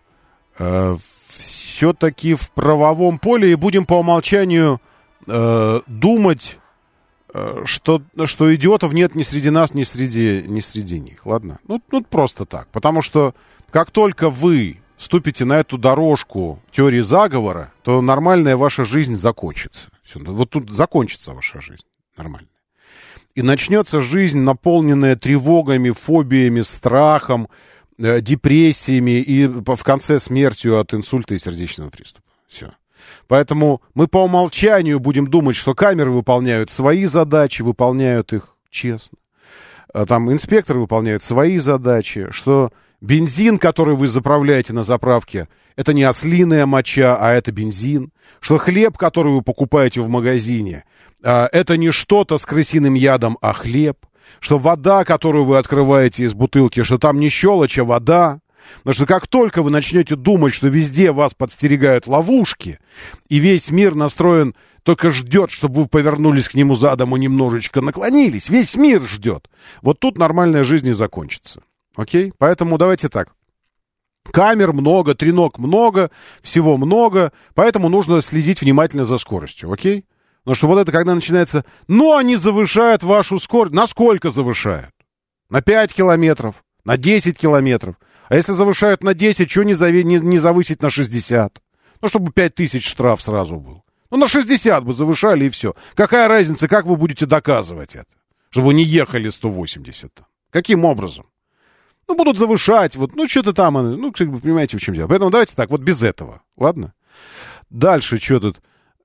Все-таки в правовом поле, и будем по умолчанию думать, что идиотов нет ни среди нас, ни среди них. Ладно? Ну, просто так. Потому что как только вы ступите на эту дорожку теории заговора, то нормальная ваша жизнь закончится. Все, вот тут закончится ваша жизнь нормально. И начнется жизнь, наполненная тревогами, фобиями, страхом, депрессиями и в конце смертью от инсульта и сердечного приступа. Все. Поэтому мы по умолчанию будем думать, что камеры выполняют свои задачи, выполняют их честно. Там инспекторы выполняют свои задачи, что бензин, который вы заправляете на заправке, это не ослиная моча, а это бензин. Что хлеб, который вы покупаете в магазине, это не что-то с крысиным ядом, а хлеб. Что вода, которую вы открываете из бутылки, что там не щелочь, а вода. Потому что как только вы начнете думать, что везде вас подстерегают ловушки, и весь мир настроен, только ждет, чтобы вы повернулись к нему задом и немножечко наклонились, весь мир ждет. Вот тут нормальная жизнь и закончится. Окей? Поэтому давайте так. Камер много, треног много, всего много, поэтому нужно следить внимательно за скоростью. Окей? Потому что вот это, когда начинается, но они завышают вашу скорость. Насколько завышают? На 5 километров, на 10 километров. А если завышают на 10, что не завысить на 60? Ну, чтобы 5000 штраф сразу был. Ну, на 60 бы завышали, и все. Какая разница, как вы будете доказывать это? Что вы не ехали 180 там. Каким образом? Ну, будут завышать, вот, ну, что-то там, ну, понимаете, в чем дело. Поэтому давайте так, вот без этого, ладно? Дальше, что тут?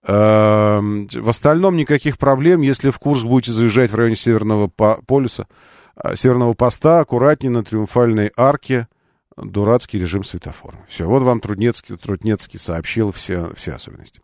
В остальном никаких проблем, если в Курск будете заезжать в районе Северного полюса, Северного поста, аккуратнее на Триумфальной арке, дурацкий режим светофора. Все, вот вам Трутнецкий сообщил все особенности.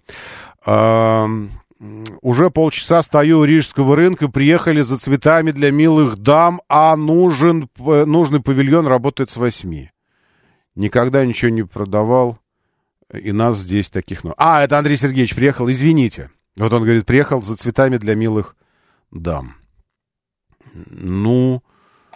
Уже полчаса стою у Рижского рынка, приехали за цветами для милых дам, а нужный павильон работает с 8. Никогда ничего не продавал, и нас здесь таких... это Андрей Сергеевич приехал, извините. Вот он говорит, приехал за цветами для милых дам. Ну,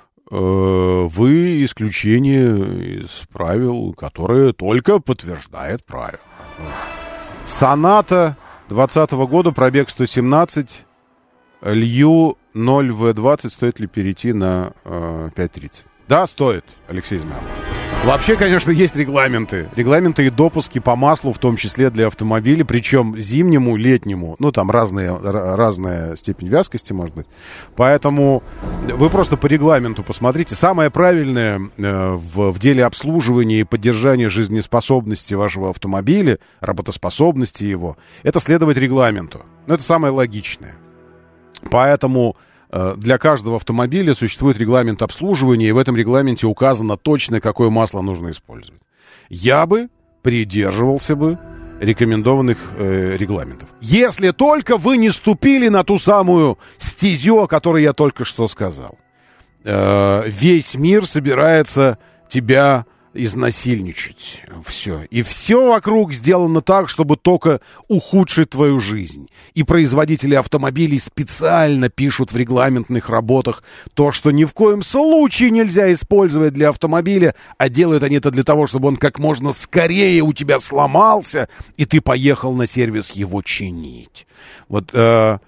вы исключение из правил, которое только подтверждает правила. Соната 2020 года, пробег 117, Лью 0В20, стоит ли перейти на 5.30? Да, стоит, Алексей Измайлов. Вообще, конечно, есть регламенты. Регламенты и допуски по маслу, в том числе для автомобилей, причем зимнему, летнему. Ну, там разная степень вязкости, может быть. Поэтому вы просто по регламенту посмотрите. Самое правильное в деле обслуживания и поддержания жизнеспособности вашего автомобиля, работоспособности его, это следовать регламенту. Это самое логичное. Поэтому... Для каждого автомобиля существует регламент обслуживания, и в этом регламенте указано точно, какое масло нужно использовать. Я бы придерживался бы рекомендованных регламентов. Если только вы не ступили на ту самую стезю, о которой я только что сказал. Весь мир собирается тебя изнасильничать. Все. И все вокруг сделано так, чтобы только ухудшить твою жизнь. И производители автомобилей специально пишут в регламентных работах то, что ни в коем случае нельзя использовать для автомобиля, а делают они это для того, чтобы он как можно скорее у тебя сломался, и ты поехал на сервис его чинить. Вот я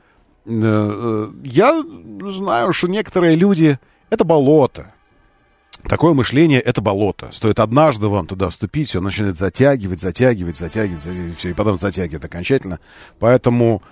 знаю, что некоторые люди — это болото. Такое мышление — это болото. Стоит однажды вам туда вступить, все начинает затягивать, все, и потом затягивает окончательно. Поэтому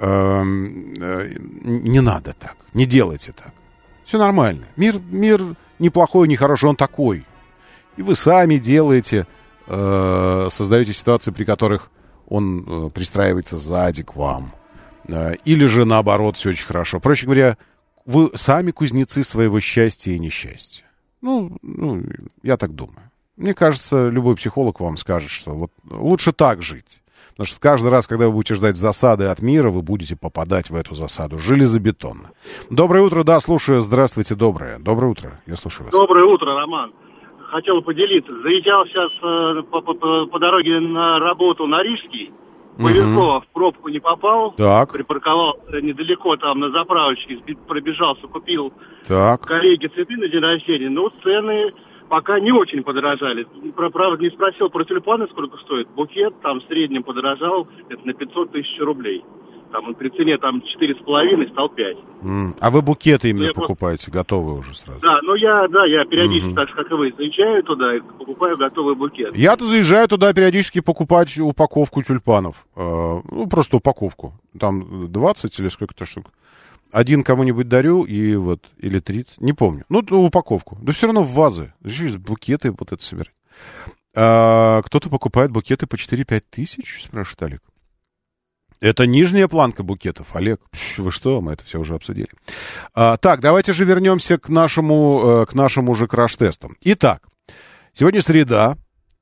не надо так, не делайте так. Все нормально. Мир не плохой, не хороший, он такой. И вы сами делаете, создаете ситуации, при которых он пристраивается сзади к вам. Или же наоборот, все очень хорошо. Проще говоря, вы сами кузнецы своего счастья и несчастья. Ну, я так думаю. Мне кажется, любой психолог вам скажет, что вот лучше так жить. Потому что каждый раз, когда вы будете ждать засады от мира, вы будете попадать в эту засаду железобетонно. Доброе утро, да, слушаю. Здравствуйте, доброе утро. Я слушаю вас. Доброе утро, Роман. Хотел поделиться. Заезжал сейчас по дороге на работу на Рижский. Повезло, в пробку не попал. Так. Припарковался недалеко там на заправочке, пробежался, купил так. коллеге цветы на день рождения. Но цены пока не очень подорожали. Правда, не спросил про тюльпаны, сколько стоит. Букет там в среднем подорожал, это на 500 тысяч рублей. Там при цене там 4,5 стал 5. А вы букеты именно покупаете, готовые уже сразу? Да, я периодически, так же, как и вы, заезжаю туда и покупаю готовый букет. Я-то заезжаю туда периодически покупать упаковку тюльпанов. Просто упаковку. Там 20 или сколько-то штук. Один кому-нибудь дарю, и вот, или 30, не помню. Упаковку. Да все равно в вазы. Букеты вот это собирать. Кто-то покупает букеты по 4-5 тысяч, спрашивает Олег. Это нижняя планка букетов, Олег. Вы что, мы это все уже обсудили. Так, давайте же вернемся к нашему же краш-тесту. Итак, сегодня среда,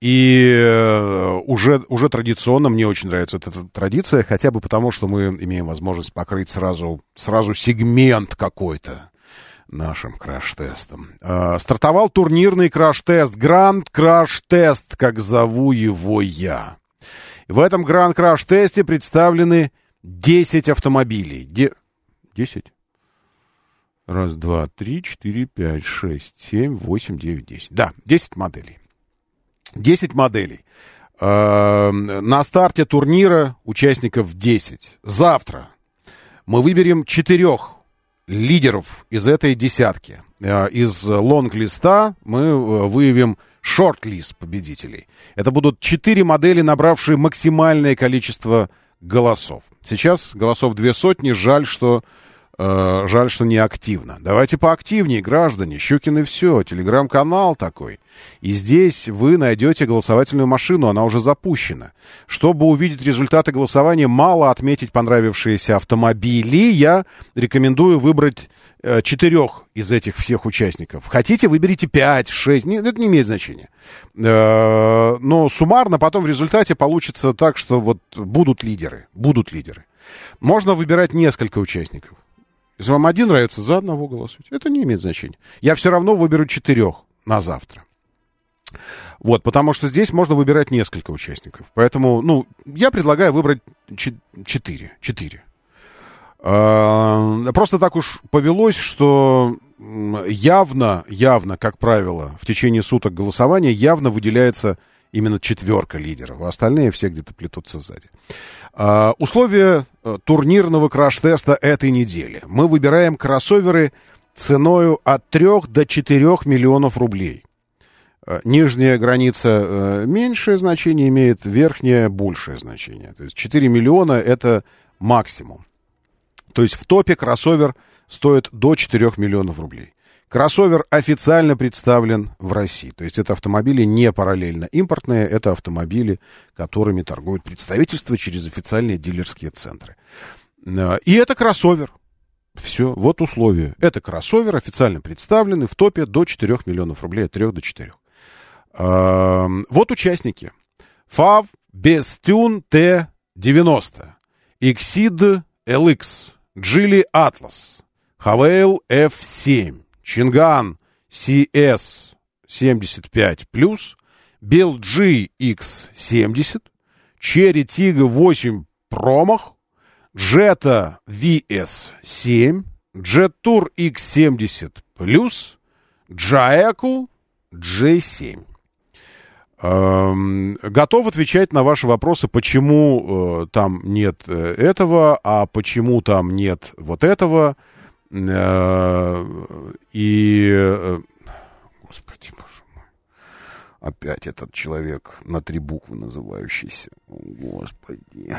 и уже традиционно, мне очень нравится эта традиция, хотя бы потому, что мы имеем возможность покрыть сразу сегмент какой-то нашим краш-тестом. Стартовал турнирный краш-тест, гранд-краш-тест, как зову его я. В этом гранд-краш-тесте представлены 10 автомобилей. 10? Раз, два, три, 4, 5, 6, 7, 8, 9, 10. Да, 10 моделей. 10 моделей. На старте турнира участников 10. Завтра мы выберем 4 лидеров из этой десятки. Из лонг-листа мы выявим шорт-лист победителей. Это будут 4 модели, набравшие максимальное количество голосов. Сейчас голосов 200. Жаль, что не активно. Давайте поактивнее, граждане. Щукин и все. Телеграм-канал такой. И здесь вы найдете голосовательную машину. Она уже запущена. Чтобы увидеть результаты голосования, мало отметить понравившиеся автомобили. Я рекомендую выбрать 4 из этих всех участников. Хотите, выберите 5, 6. Это не имеет значения. Но суммарно потом в результате получится так, что вот будут лидеры. Можно выбирать несколько участников. Если вам один нравится, за одного голосуйте. Это не имеет значения. Я все равно выберу 4 на завтра. Вот, потому что здесь можно выбирать несколько участников. Поэтому, я предлагаю выбрать 4. Просто так уж повелось, что явно, как правило, в течение суток голосования явно выделяется именно 4 лидеров, а остальные все где-то плетутся сзади. Условия турнирного краш-теста этой недели. Мы выбираем кроссоверы ценою от 3 до 4 миллионов рублей. Нижняя граница меньшее значение имеет, верхняя большее значение. То есть 4 миллиона — это максимум. То есть в топе кроссовер стоит до 4 миллионов рублей. Кроссовер официально представлен в России. То есть это автомобили не параллельно импортные, это автомобили, которыми торгуют представительства через официальные дилерские центры. И это кроссовер. Все, вот условия. Это кроссовер, официально представленный в топе до 4 миллионов рублей, от 3 до 4. Вот участники. FAV Bestune T90, Exceed LX, Geely Atlas, Havail F7, Чинган CS75+, BLG X70, Cherry Tiggo 8 Pромах, Jetta VS7, Jet Tour X70 Plus, Jaeku J7. Готов отвечать на ваши вопросы, почему там нет этого, а почему там нет вот этого. Господи, боже мой. Опять этот человек на 3 буквы называющийся. Господи.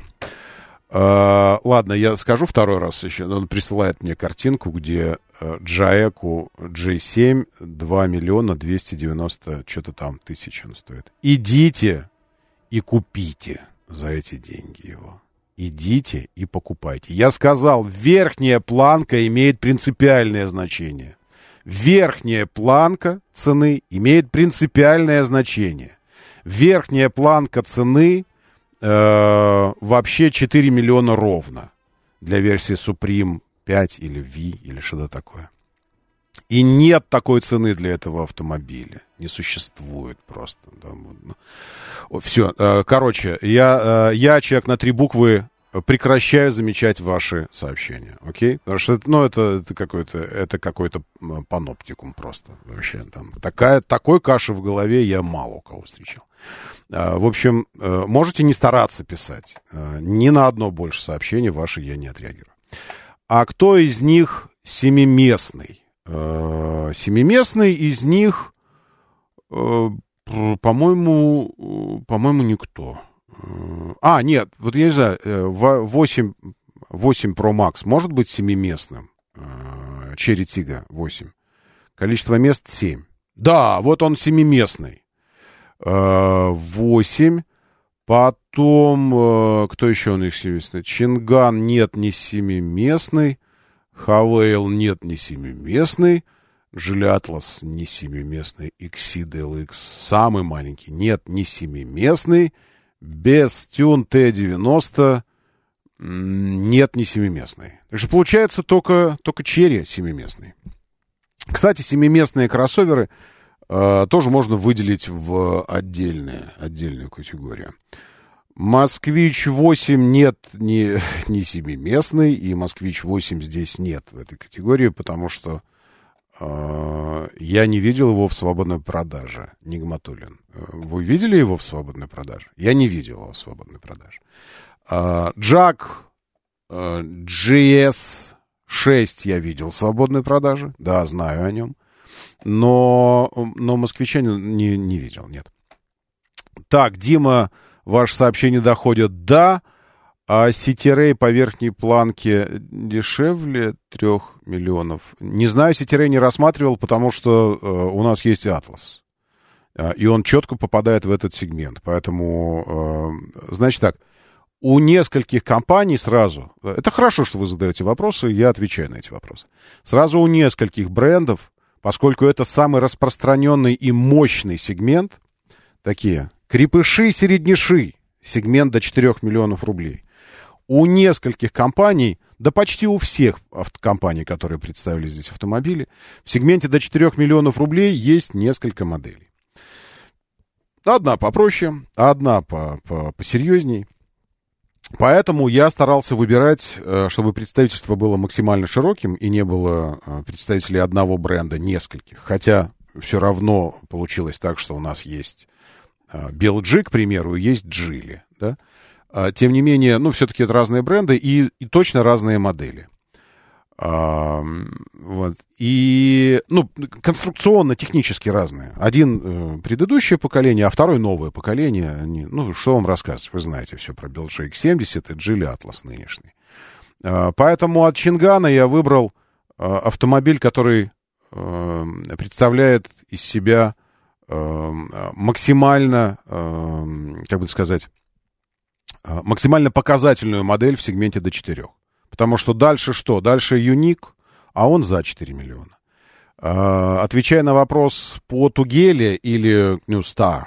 Ладно, я скажу второй раз еще. Он присылает мне картинку, где Jaeku J7 2 миллиона 290 что-то там тысяч он стоит. Идите и купите за эти деньги его. Идите и покупайте. Я сказал, верхняя планка имеет принципиальное значение. Верхняя планка цены имеет принципиальное значение. Верхняя планка цены вообще 4 миллиона ровно для версии Supreme 5 или V или что-то такое. И нет такой цены для этого автомобиля. Не существует просто. Все. Короче, я, человек на 3 буквы, прекращаю замечать ваши сообщения. Окей? Потому что это какой-то паноптикум просто. Вообще, там, такой каши в голове я мало у кого встречал. В общем, можете не стараться писать. Ни на одно больше сообщение ваше я не отреагирую. А кто из них семиместный? Семиместный из них, по-моему, никто. Нет, вот я не знаю, 8 Pro Max может быть семиместным? Cherry Tiggo 8. Количество мест 7. Да, вот он семиместный. 8. Потом, кто еще у них семиместный? Чинган нет, не семиместный. Хавейл нет, не семиместный. Geely Atlas не семиместный. Exceed LX самый маленький. Нет, не семиместный. Bestune T90 нет, не семиместный. Так что получается только Cherry семиместный. Кстати, семиместные кроссоверы тоже можно выделить в отдельную категорию. Москвич 8 нет, не семиместный, и Москвич 8 здесь нет в этой категории, потому что я не видел его в свободной продаже. Нигматуллин. Вы видели его в свободной продаже? Я не видел его в свободной продаже. Джак GS6 я видел в свободной продаже. Да, знаю о нем. Но москвича не видел, нет. Так, Дима, ваше сообщение доходит. Да, а Cityray по верхней планке дешевле 3 миллионов. Не знаю, Cityray не рассматривал, потому что у нас есть Atlas. И он четко попадает в этот сегмент. Поэтому, значит так, у нескольких компаний сразу... Это хорошо, что вы задаете вопросы, я отвечаю на эти вопросы. Сразу у нескольких брендов, поскольку это самый распространенный и мощный сегмент, такие крепыши, середняши, сегмент до 4 миллионов рублей. У нескольких компаний, да почти у всех компаний, которые представили здесь автомобили, в сегменте до 4 миллионов рублей есть несколько моделей. Одна попроще, одна посерьезней. Поэтому я старался выбирать, чтобы представительство было максимально широким и не было представителей одного бренда, нескольких. Хотя все равно получилось так, что у нас есть BLG, к примеру, и есть Geely, да? Тем не менее, все-таки это разные бренды и точно разные модели. Вот. И, конструкционно-технически разные. Один предыдущее поколение, а второй новое поколение. Что вам рассказывать? Вы знаете все про BLG X70 и Geely Atlas нынешний. Поэтому от Чингана я выбрал автомобиль, который представляет из себя максимально, максимально показательную модель в сегменте до 4. Потому что дальше что? Дальше Юник, а он за 4 миллиона. Отвечая на вопрос по Тугеле или New Star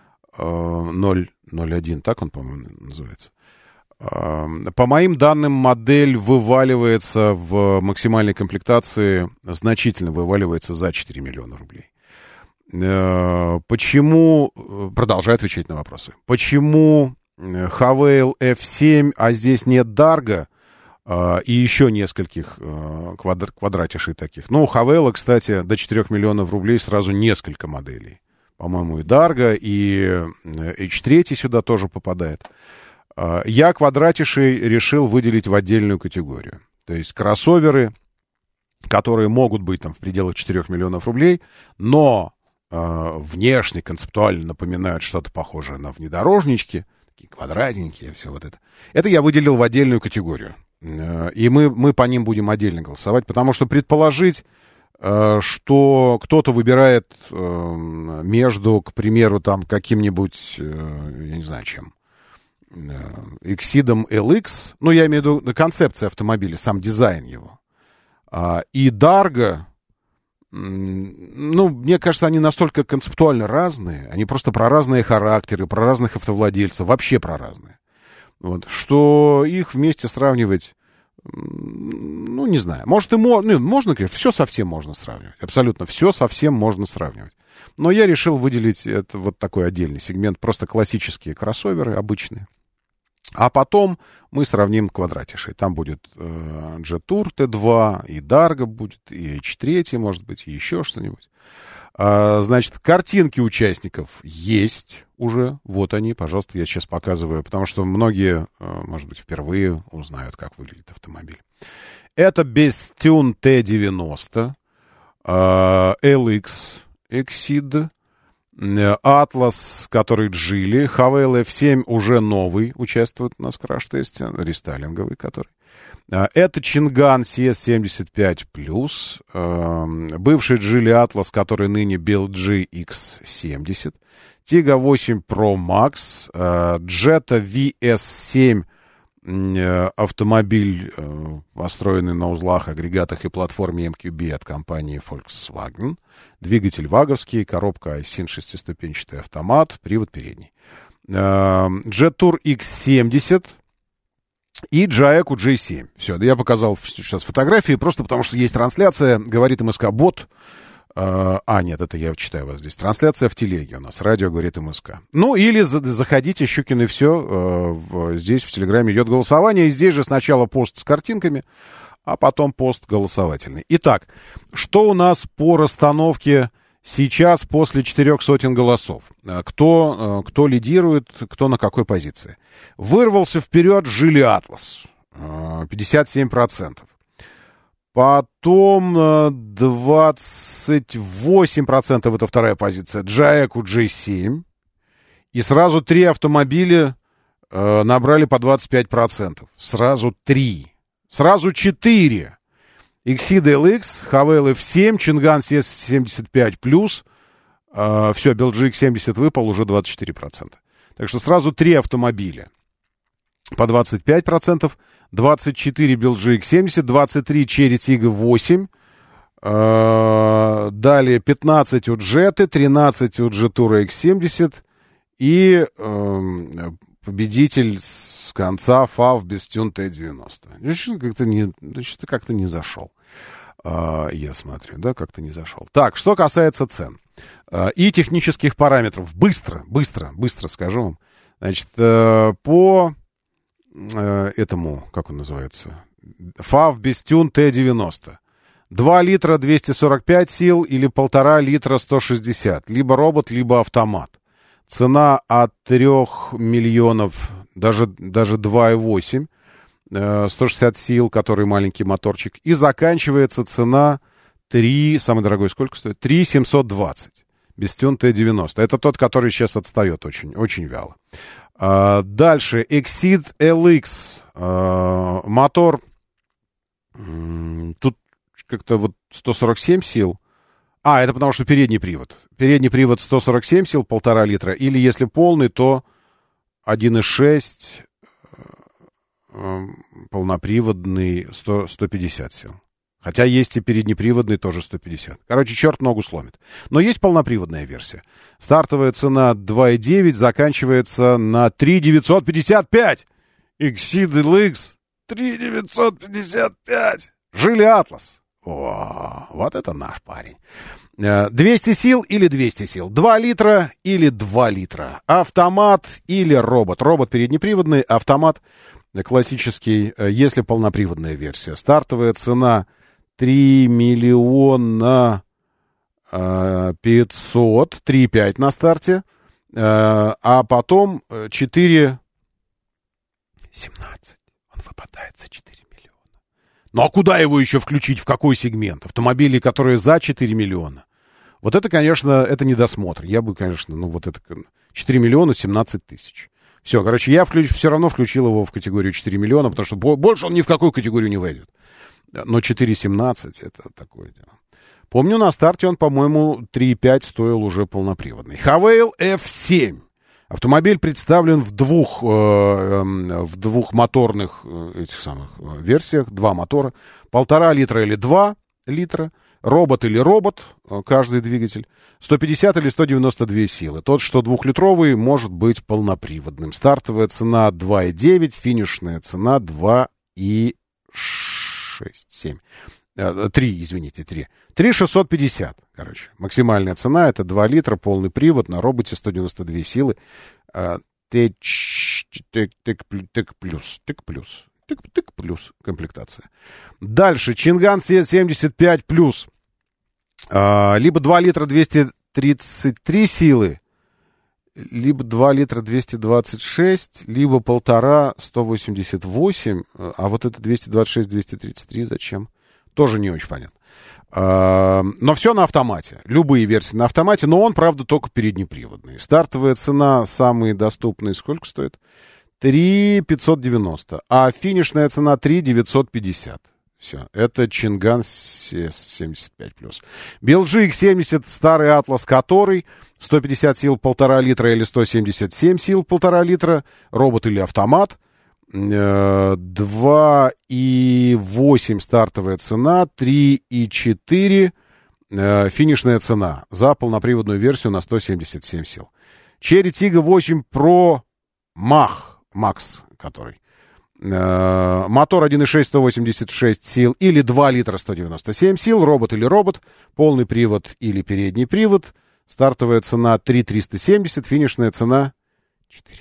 001, так он, по-моему, называется. По моим данным, модель вываливается в максимальной комплектации, значительно вываливается за 4 миллиона рублей. Почему, продолжаю отвечать на вопросы, почему Havail F7, а здесь нет Dargo, и еще нескольких квадратишей таких. Ну, у Havail, кстати, до 4 миллионов рублей сразу несколько моделей. По-моему, и Dargo, и H3 сюда тоже попадает. Я квадратишей решил выделить в отдельную категорию. То есть кроссоверы, которые могут быть там в пределах 4 миллионов рублей, но внешне, концептуально напоминают что-то похожее на внедорожнички, такие квадратненькие, все вот это. Это я выделил в отдельную категорию. И мы по ним будем отдельно голосовать, потому что предположить, что кто-то выбирает между, к примеру, там каким-нибудь, я не знаю чем, Exceed LX, ну, я имею в виду концепция автомобиля, сам дизайн его, и Dargo, ну, мне кажется, они настолько концептуально разные, они просто про разные характеры, про разных автовладельцев, вообще про разные. Вот, что их вместе сравнивать, ну, не знаю. Может, и можно, конечно, все совсем можно сравнивать. Абсолютно все совсем можно сравнивать. Но я решил выделить это вот такой отдельный сегмент, просто классические кроссоверы обычные. А потом мы сравним квадратишей. Там будет Jetour T2, и Dargo будет, и H3, может быть, и еще что-нибудь. Значит, картинки участников есть уже. Вот они, пожалуйста, я сейчас показываю, потому что многие, может быть, впервые узнают, как выглядит автомобиль. Это Bestune T90, LX Exceed, Atlas, который Geely, Havail F7 уже новый, участвует у нас в краш-тесте, рестайлинговый который. Это Чинган CS75+, бывший Geely Atlas, который ныне BLG X70, Tiggo 8 Pro Max, Jetta VS7, автомобиль, построенный на узлах, агрегатах и платформе MQB от компании Volkswagen, двигатель ваговский, коробка ISIN, шестиступенчатый автомат, привод передний. Jetour X70 и Jaeku J7. Все, я показал сейчас фотографии, просто потому что есть трансляция, говорит МСК-бот. Нет, это я читаю вас здесь. Трансляция в телеге у нас, радио говорит МСК. Ну, или заходите, Щукин и все. Здесь в Телеграме идет голосование, и здесь же сначала пост с картинками, а потом пост голосовательный. Итак, что у нас по расстановке сейчас после 400 голосов? Кто лидирует, кто на какой позиции? Вырвался вперед Geely Atlas, 57%. Потом 28% это вторая позиция. Jaeku J7. И сразу 3 автомобиля набрали по 25%. Сразу 3. Сразу 4. Exceed LX, Havail F7, Чинган CS75+. Все, BLG X70 выпал, уже 24%. Так что сразу 3 автомобиля по 25%. 24 BLG X70, 23 Chery Tiggo 8, далее 15 у Jetta, 13 у Jetour X70 и победитель с конца FAW Bestune T90. Что-то как-то не зашел. Я смотрю, да, как-то не зашел. Так, что касается цен и технических параметров. Быстро скажу вам. Значит, по этому, как он называется, FAW Bestune T90. 2 литра 245 сил или 1,5 литра 160. Либо робот, либо автомат. Цена от 3 миллионов, даже 2,8. 160 сил, который маленький моторчик. И заканчивается цена 3, самый дорогой сколько стоит? 3,720. Bestune T90. Это тот, который сейчас отстает очень, очень вяло. Дальше Exceed LX, мотор, тут как-то вот 147 сил. Это потому что передний привод. Передний привод 147 сил, 1,5 литра. Или если полный, то 1,6, полноприводный 150 сил. Хотя есть и переднеприводный, тоже 150. Короче, черт ногу сломит. Но есть полноприводная версия. Стартовая цена 2,9, заканчивается на 3,955. Exceed LX 3,955. Geely Atlas. Вот это наш парень. 200 сил или 200 сил. 2 литра или 2 литра. Автомат или робот. Робот переднеприводный, автомат классический, если полноприводная версия. Стартовая цена 3 миллиона 500, 3,5 на старте. А потом 4,17. Он выпадает за 4 миллиона. Ну а куда его еще включить, в какой сегмент? Автомобили, которые за 4 миллиона. Вот это, конечно, это недосмотр. Я бы, конечно, 4 миллиона 17 тысяч. Все, короче, я все равно включил его в категорию 4 миллиона, потому что больше он ни в какую категорию не войдет. Но 4,17 это такое дело. Помню, на старте он, по-моему, 3,5 стоил уже полноприводный. Havail F7. Автомобиль представлен в двух моторных этих самых версиях. 2 мотора. 1,5 литра или 2 литра. Робот или робот, каждый двигатель. 150 или 192 силы. Тот, что 2-литровый, может быть полноприводным. Стартовая цена 2,9, финишная цена 2,6. 3 650, короче. Максимальная цена — это 2 литра, полный привод, на роботе 192 силы. Тык плюс комплектация. Дальше. Чинган C75 плюс. Либо 2 литра 233 силы, либо 2 литра 226, либо 1,5 188. А вот это 226-233 зачем? Тоже не очень понятно. Но все на автомате. Любые версии на автомате. Но он, правда, только переднеприводный. Стартовая цена, самые доступные, сколько стоит? 3 590. А финишная цена 3 950. Все. Это Чинган 75+. BLG X70, старый Атлас, который 150 сил 1,5 литра или 177 сил 1,5 литра. Робот или автомат. 2,8 стартовая цена, 3,4 финишная цена за полноприводную версию на 177 сил. Cherry Tiggo 8 Pro Max, который. Мотор 1,6 186 сил или 2 литра 197 сил. Робот или робот. Полный привод или передний привод. Стартовая цена 3,370. Финишная цена 4,70.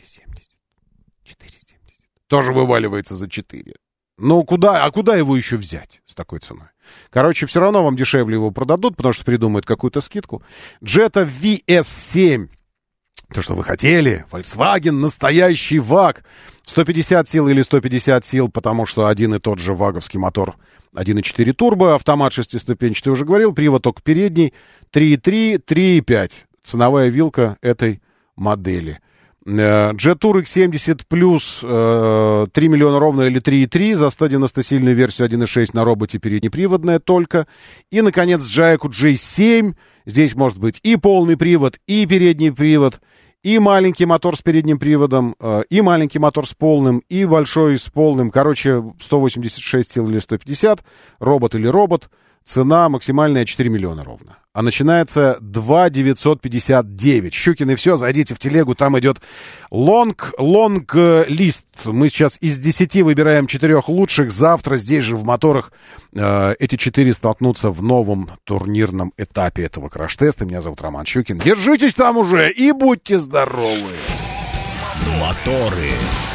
Тоже вываливается за 4. Ну, куда его еще взять с такой ценой? Короче, все равно вам дешевле его продадут, потому что придумают какую-то скидку. Jetta VS7. То, что вы хотели. Volkswagen, настоящий ВАГ. 150 сил или 150 сил, потому что один и тот же ваговский мотор. 1,4 турбо, автомат 6-ступенчатый, уже говорил. Привод только передний. 3,3, 3,5. Ценовая вилка этой модели. Jetour X70 плюс 3 миллиона ровно или 3,3 за 190-сильную версию 1.6 на роботе переднеприводная только. И, наконец, Jayco J7. Здесь может быть и полный привод, и передний привод, и маленький мотор с передним приводом, и маленький мотор с полным, и большой с полным. Короче, 186 сил или 150, робот или робот. Цена максимальная 4 миллиона ровно. А начинается 2 959. Щукин и все, зайдите в телегу, там идет лонг-лист. Мы сейчас из 10 выбираем 4 лучших. Завтра здесь же в моторах эти 4 столкнутся в новом турнирном этапе этого краш-теста. Меня зовут Роман Щукин. Держитесь там уже и будьте здоровы. Моторы.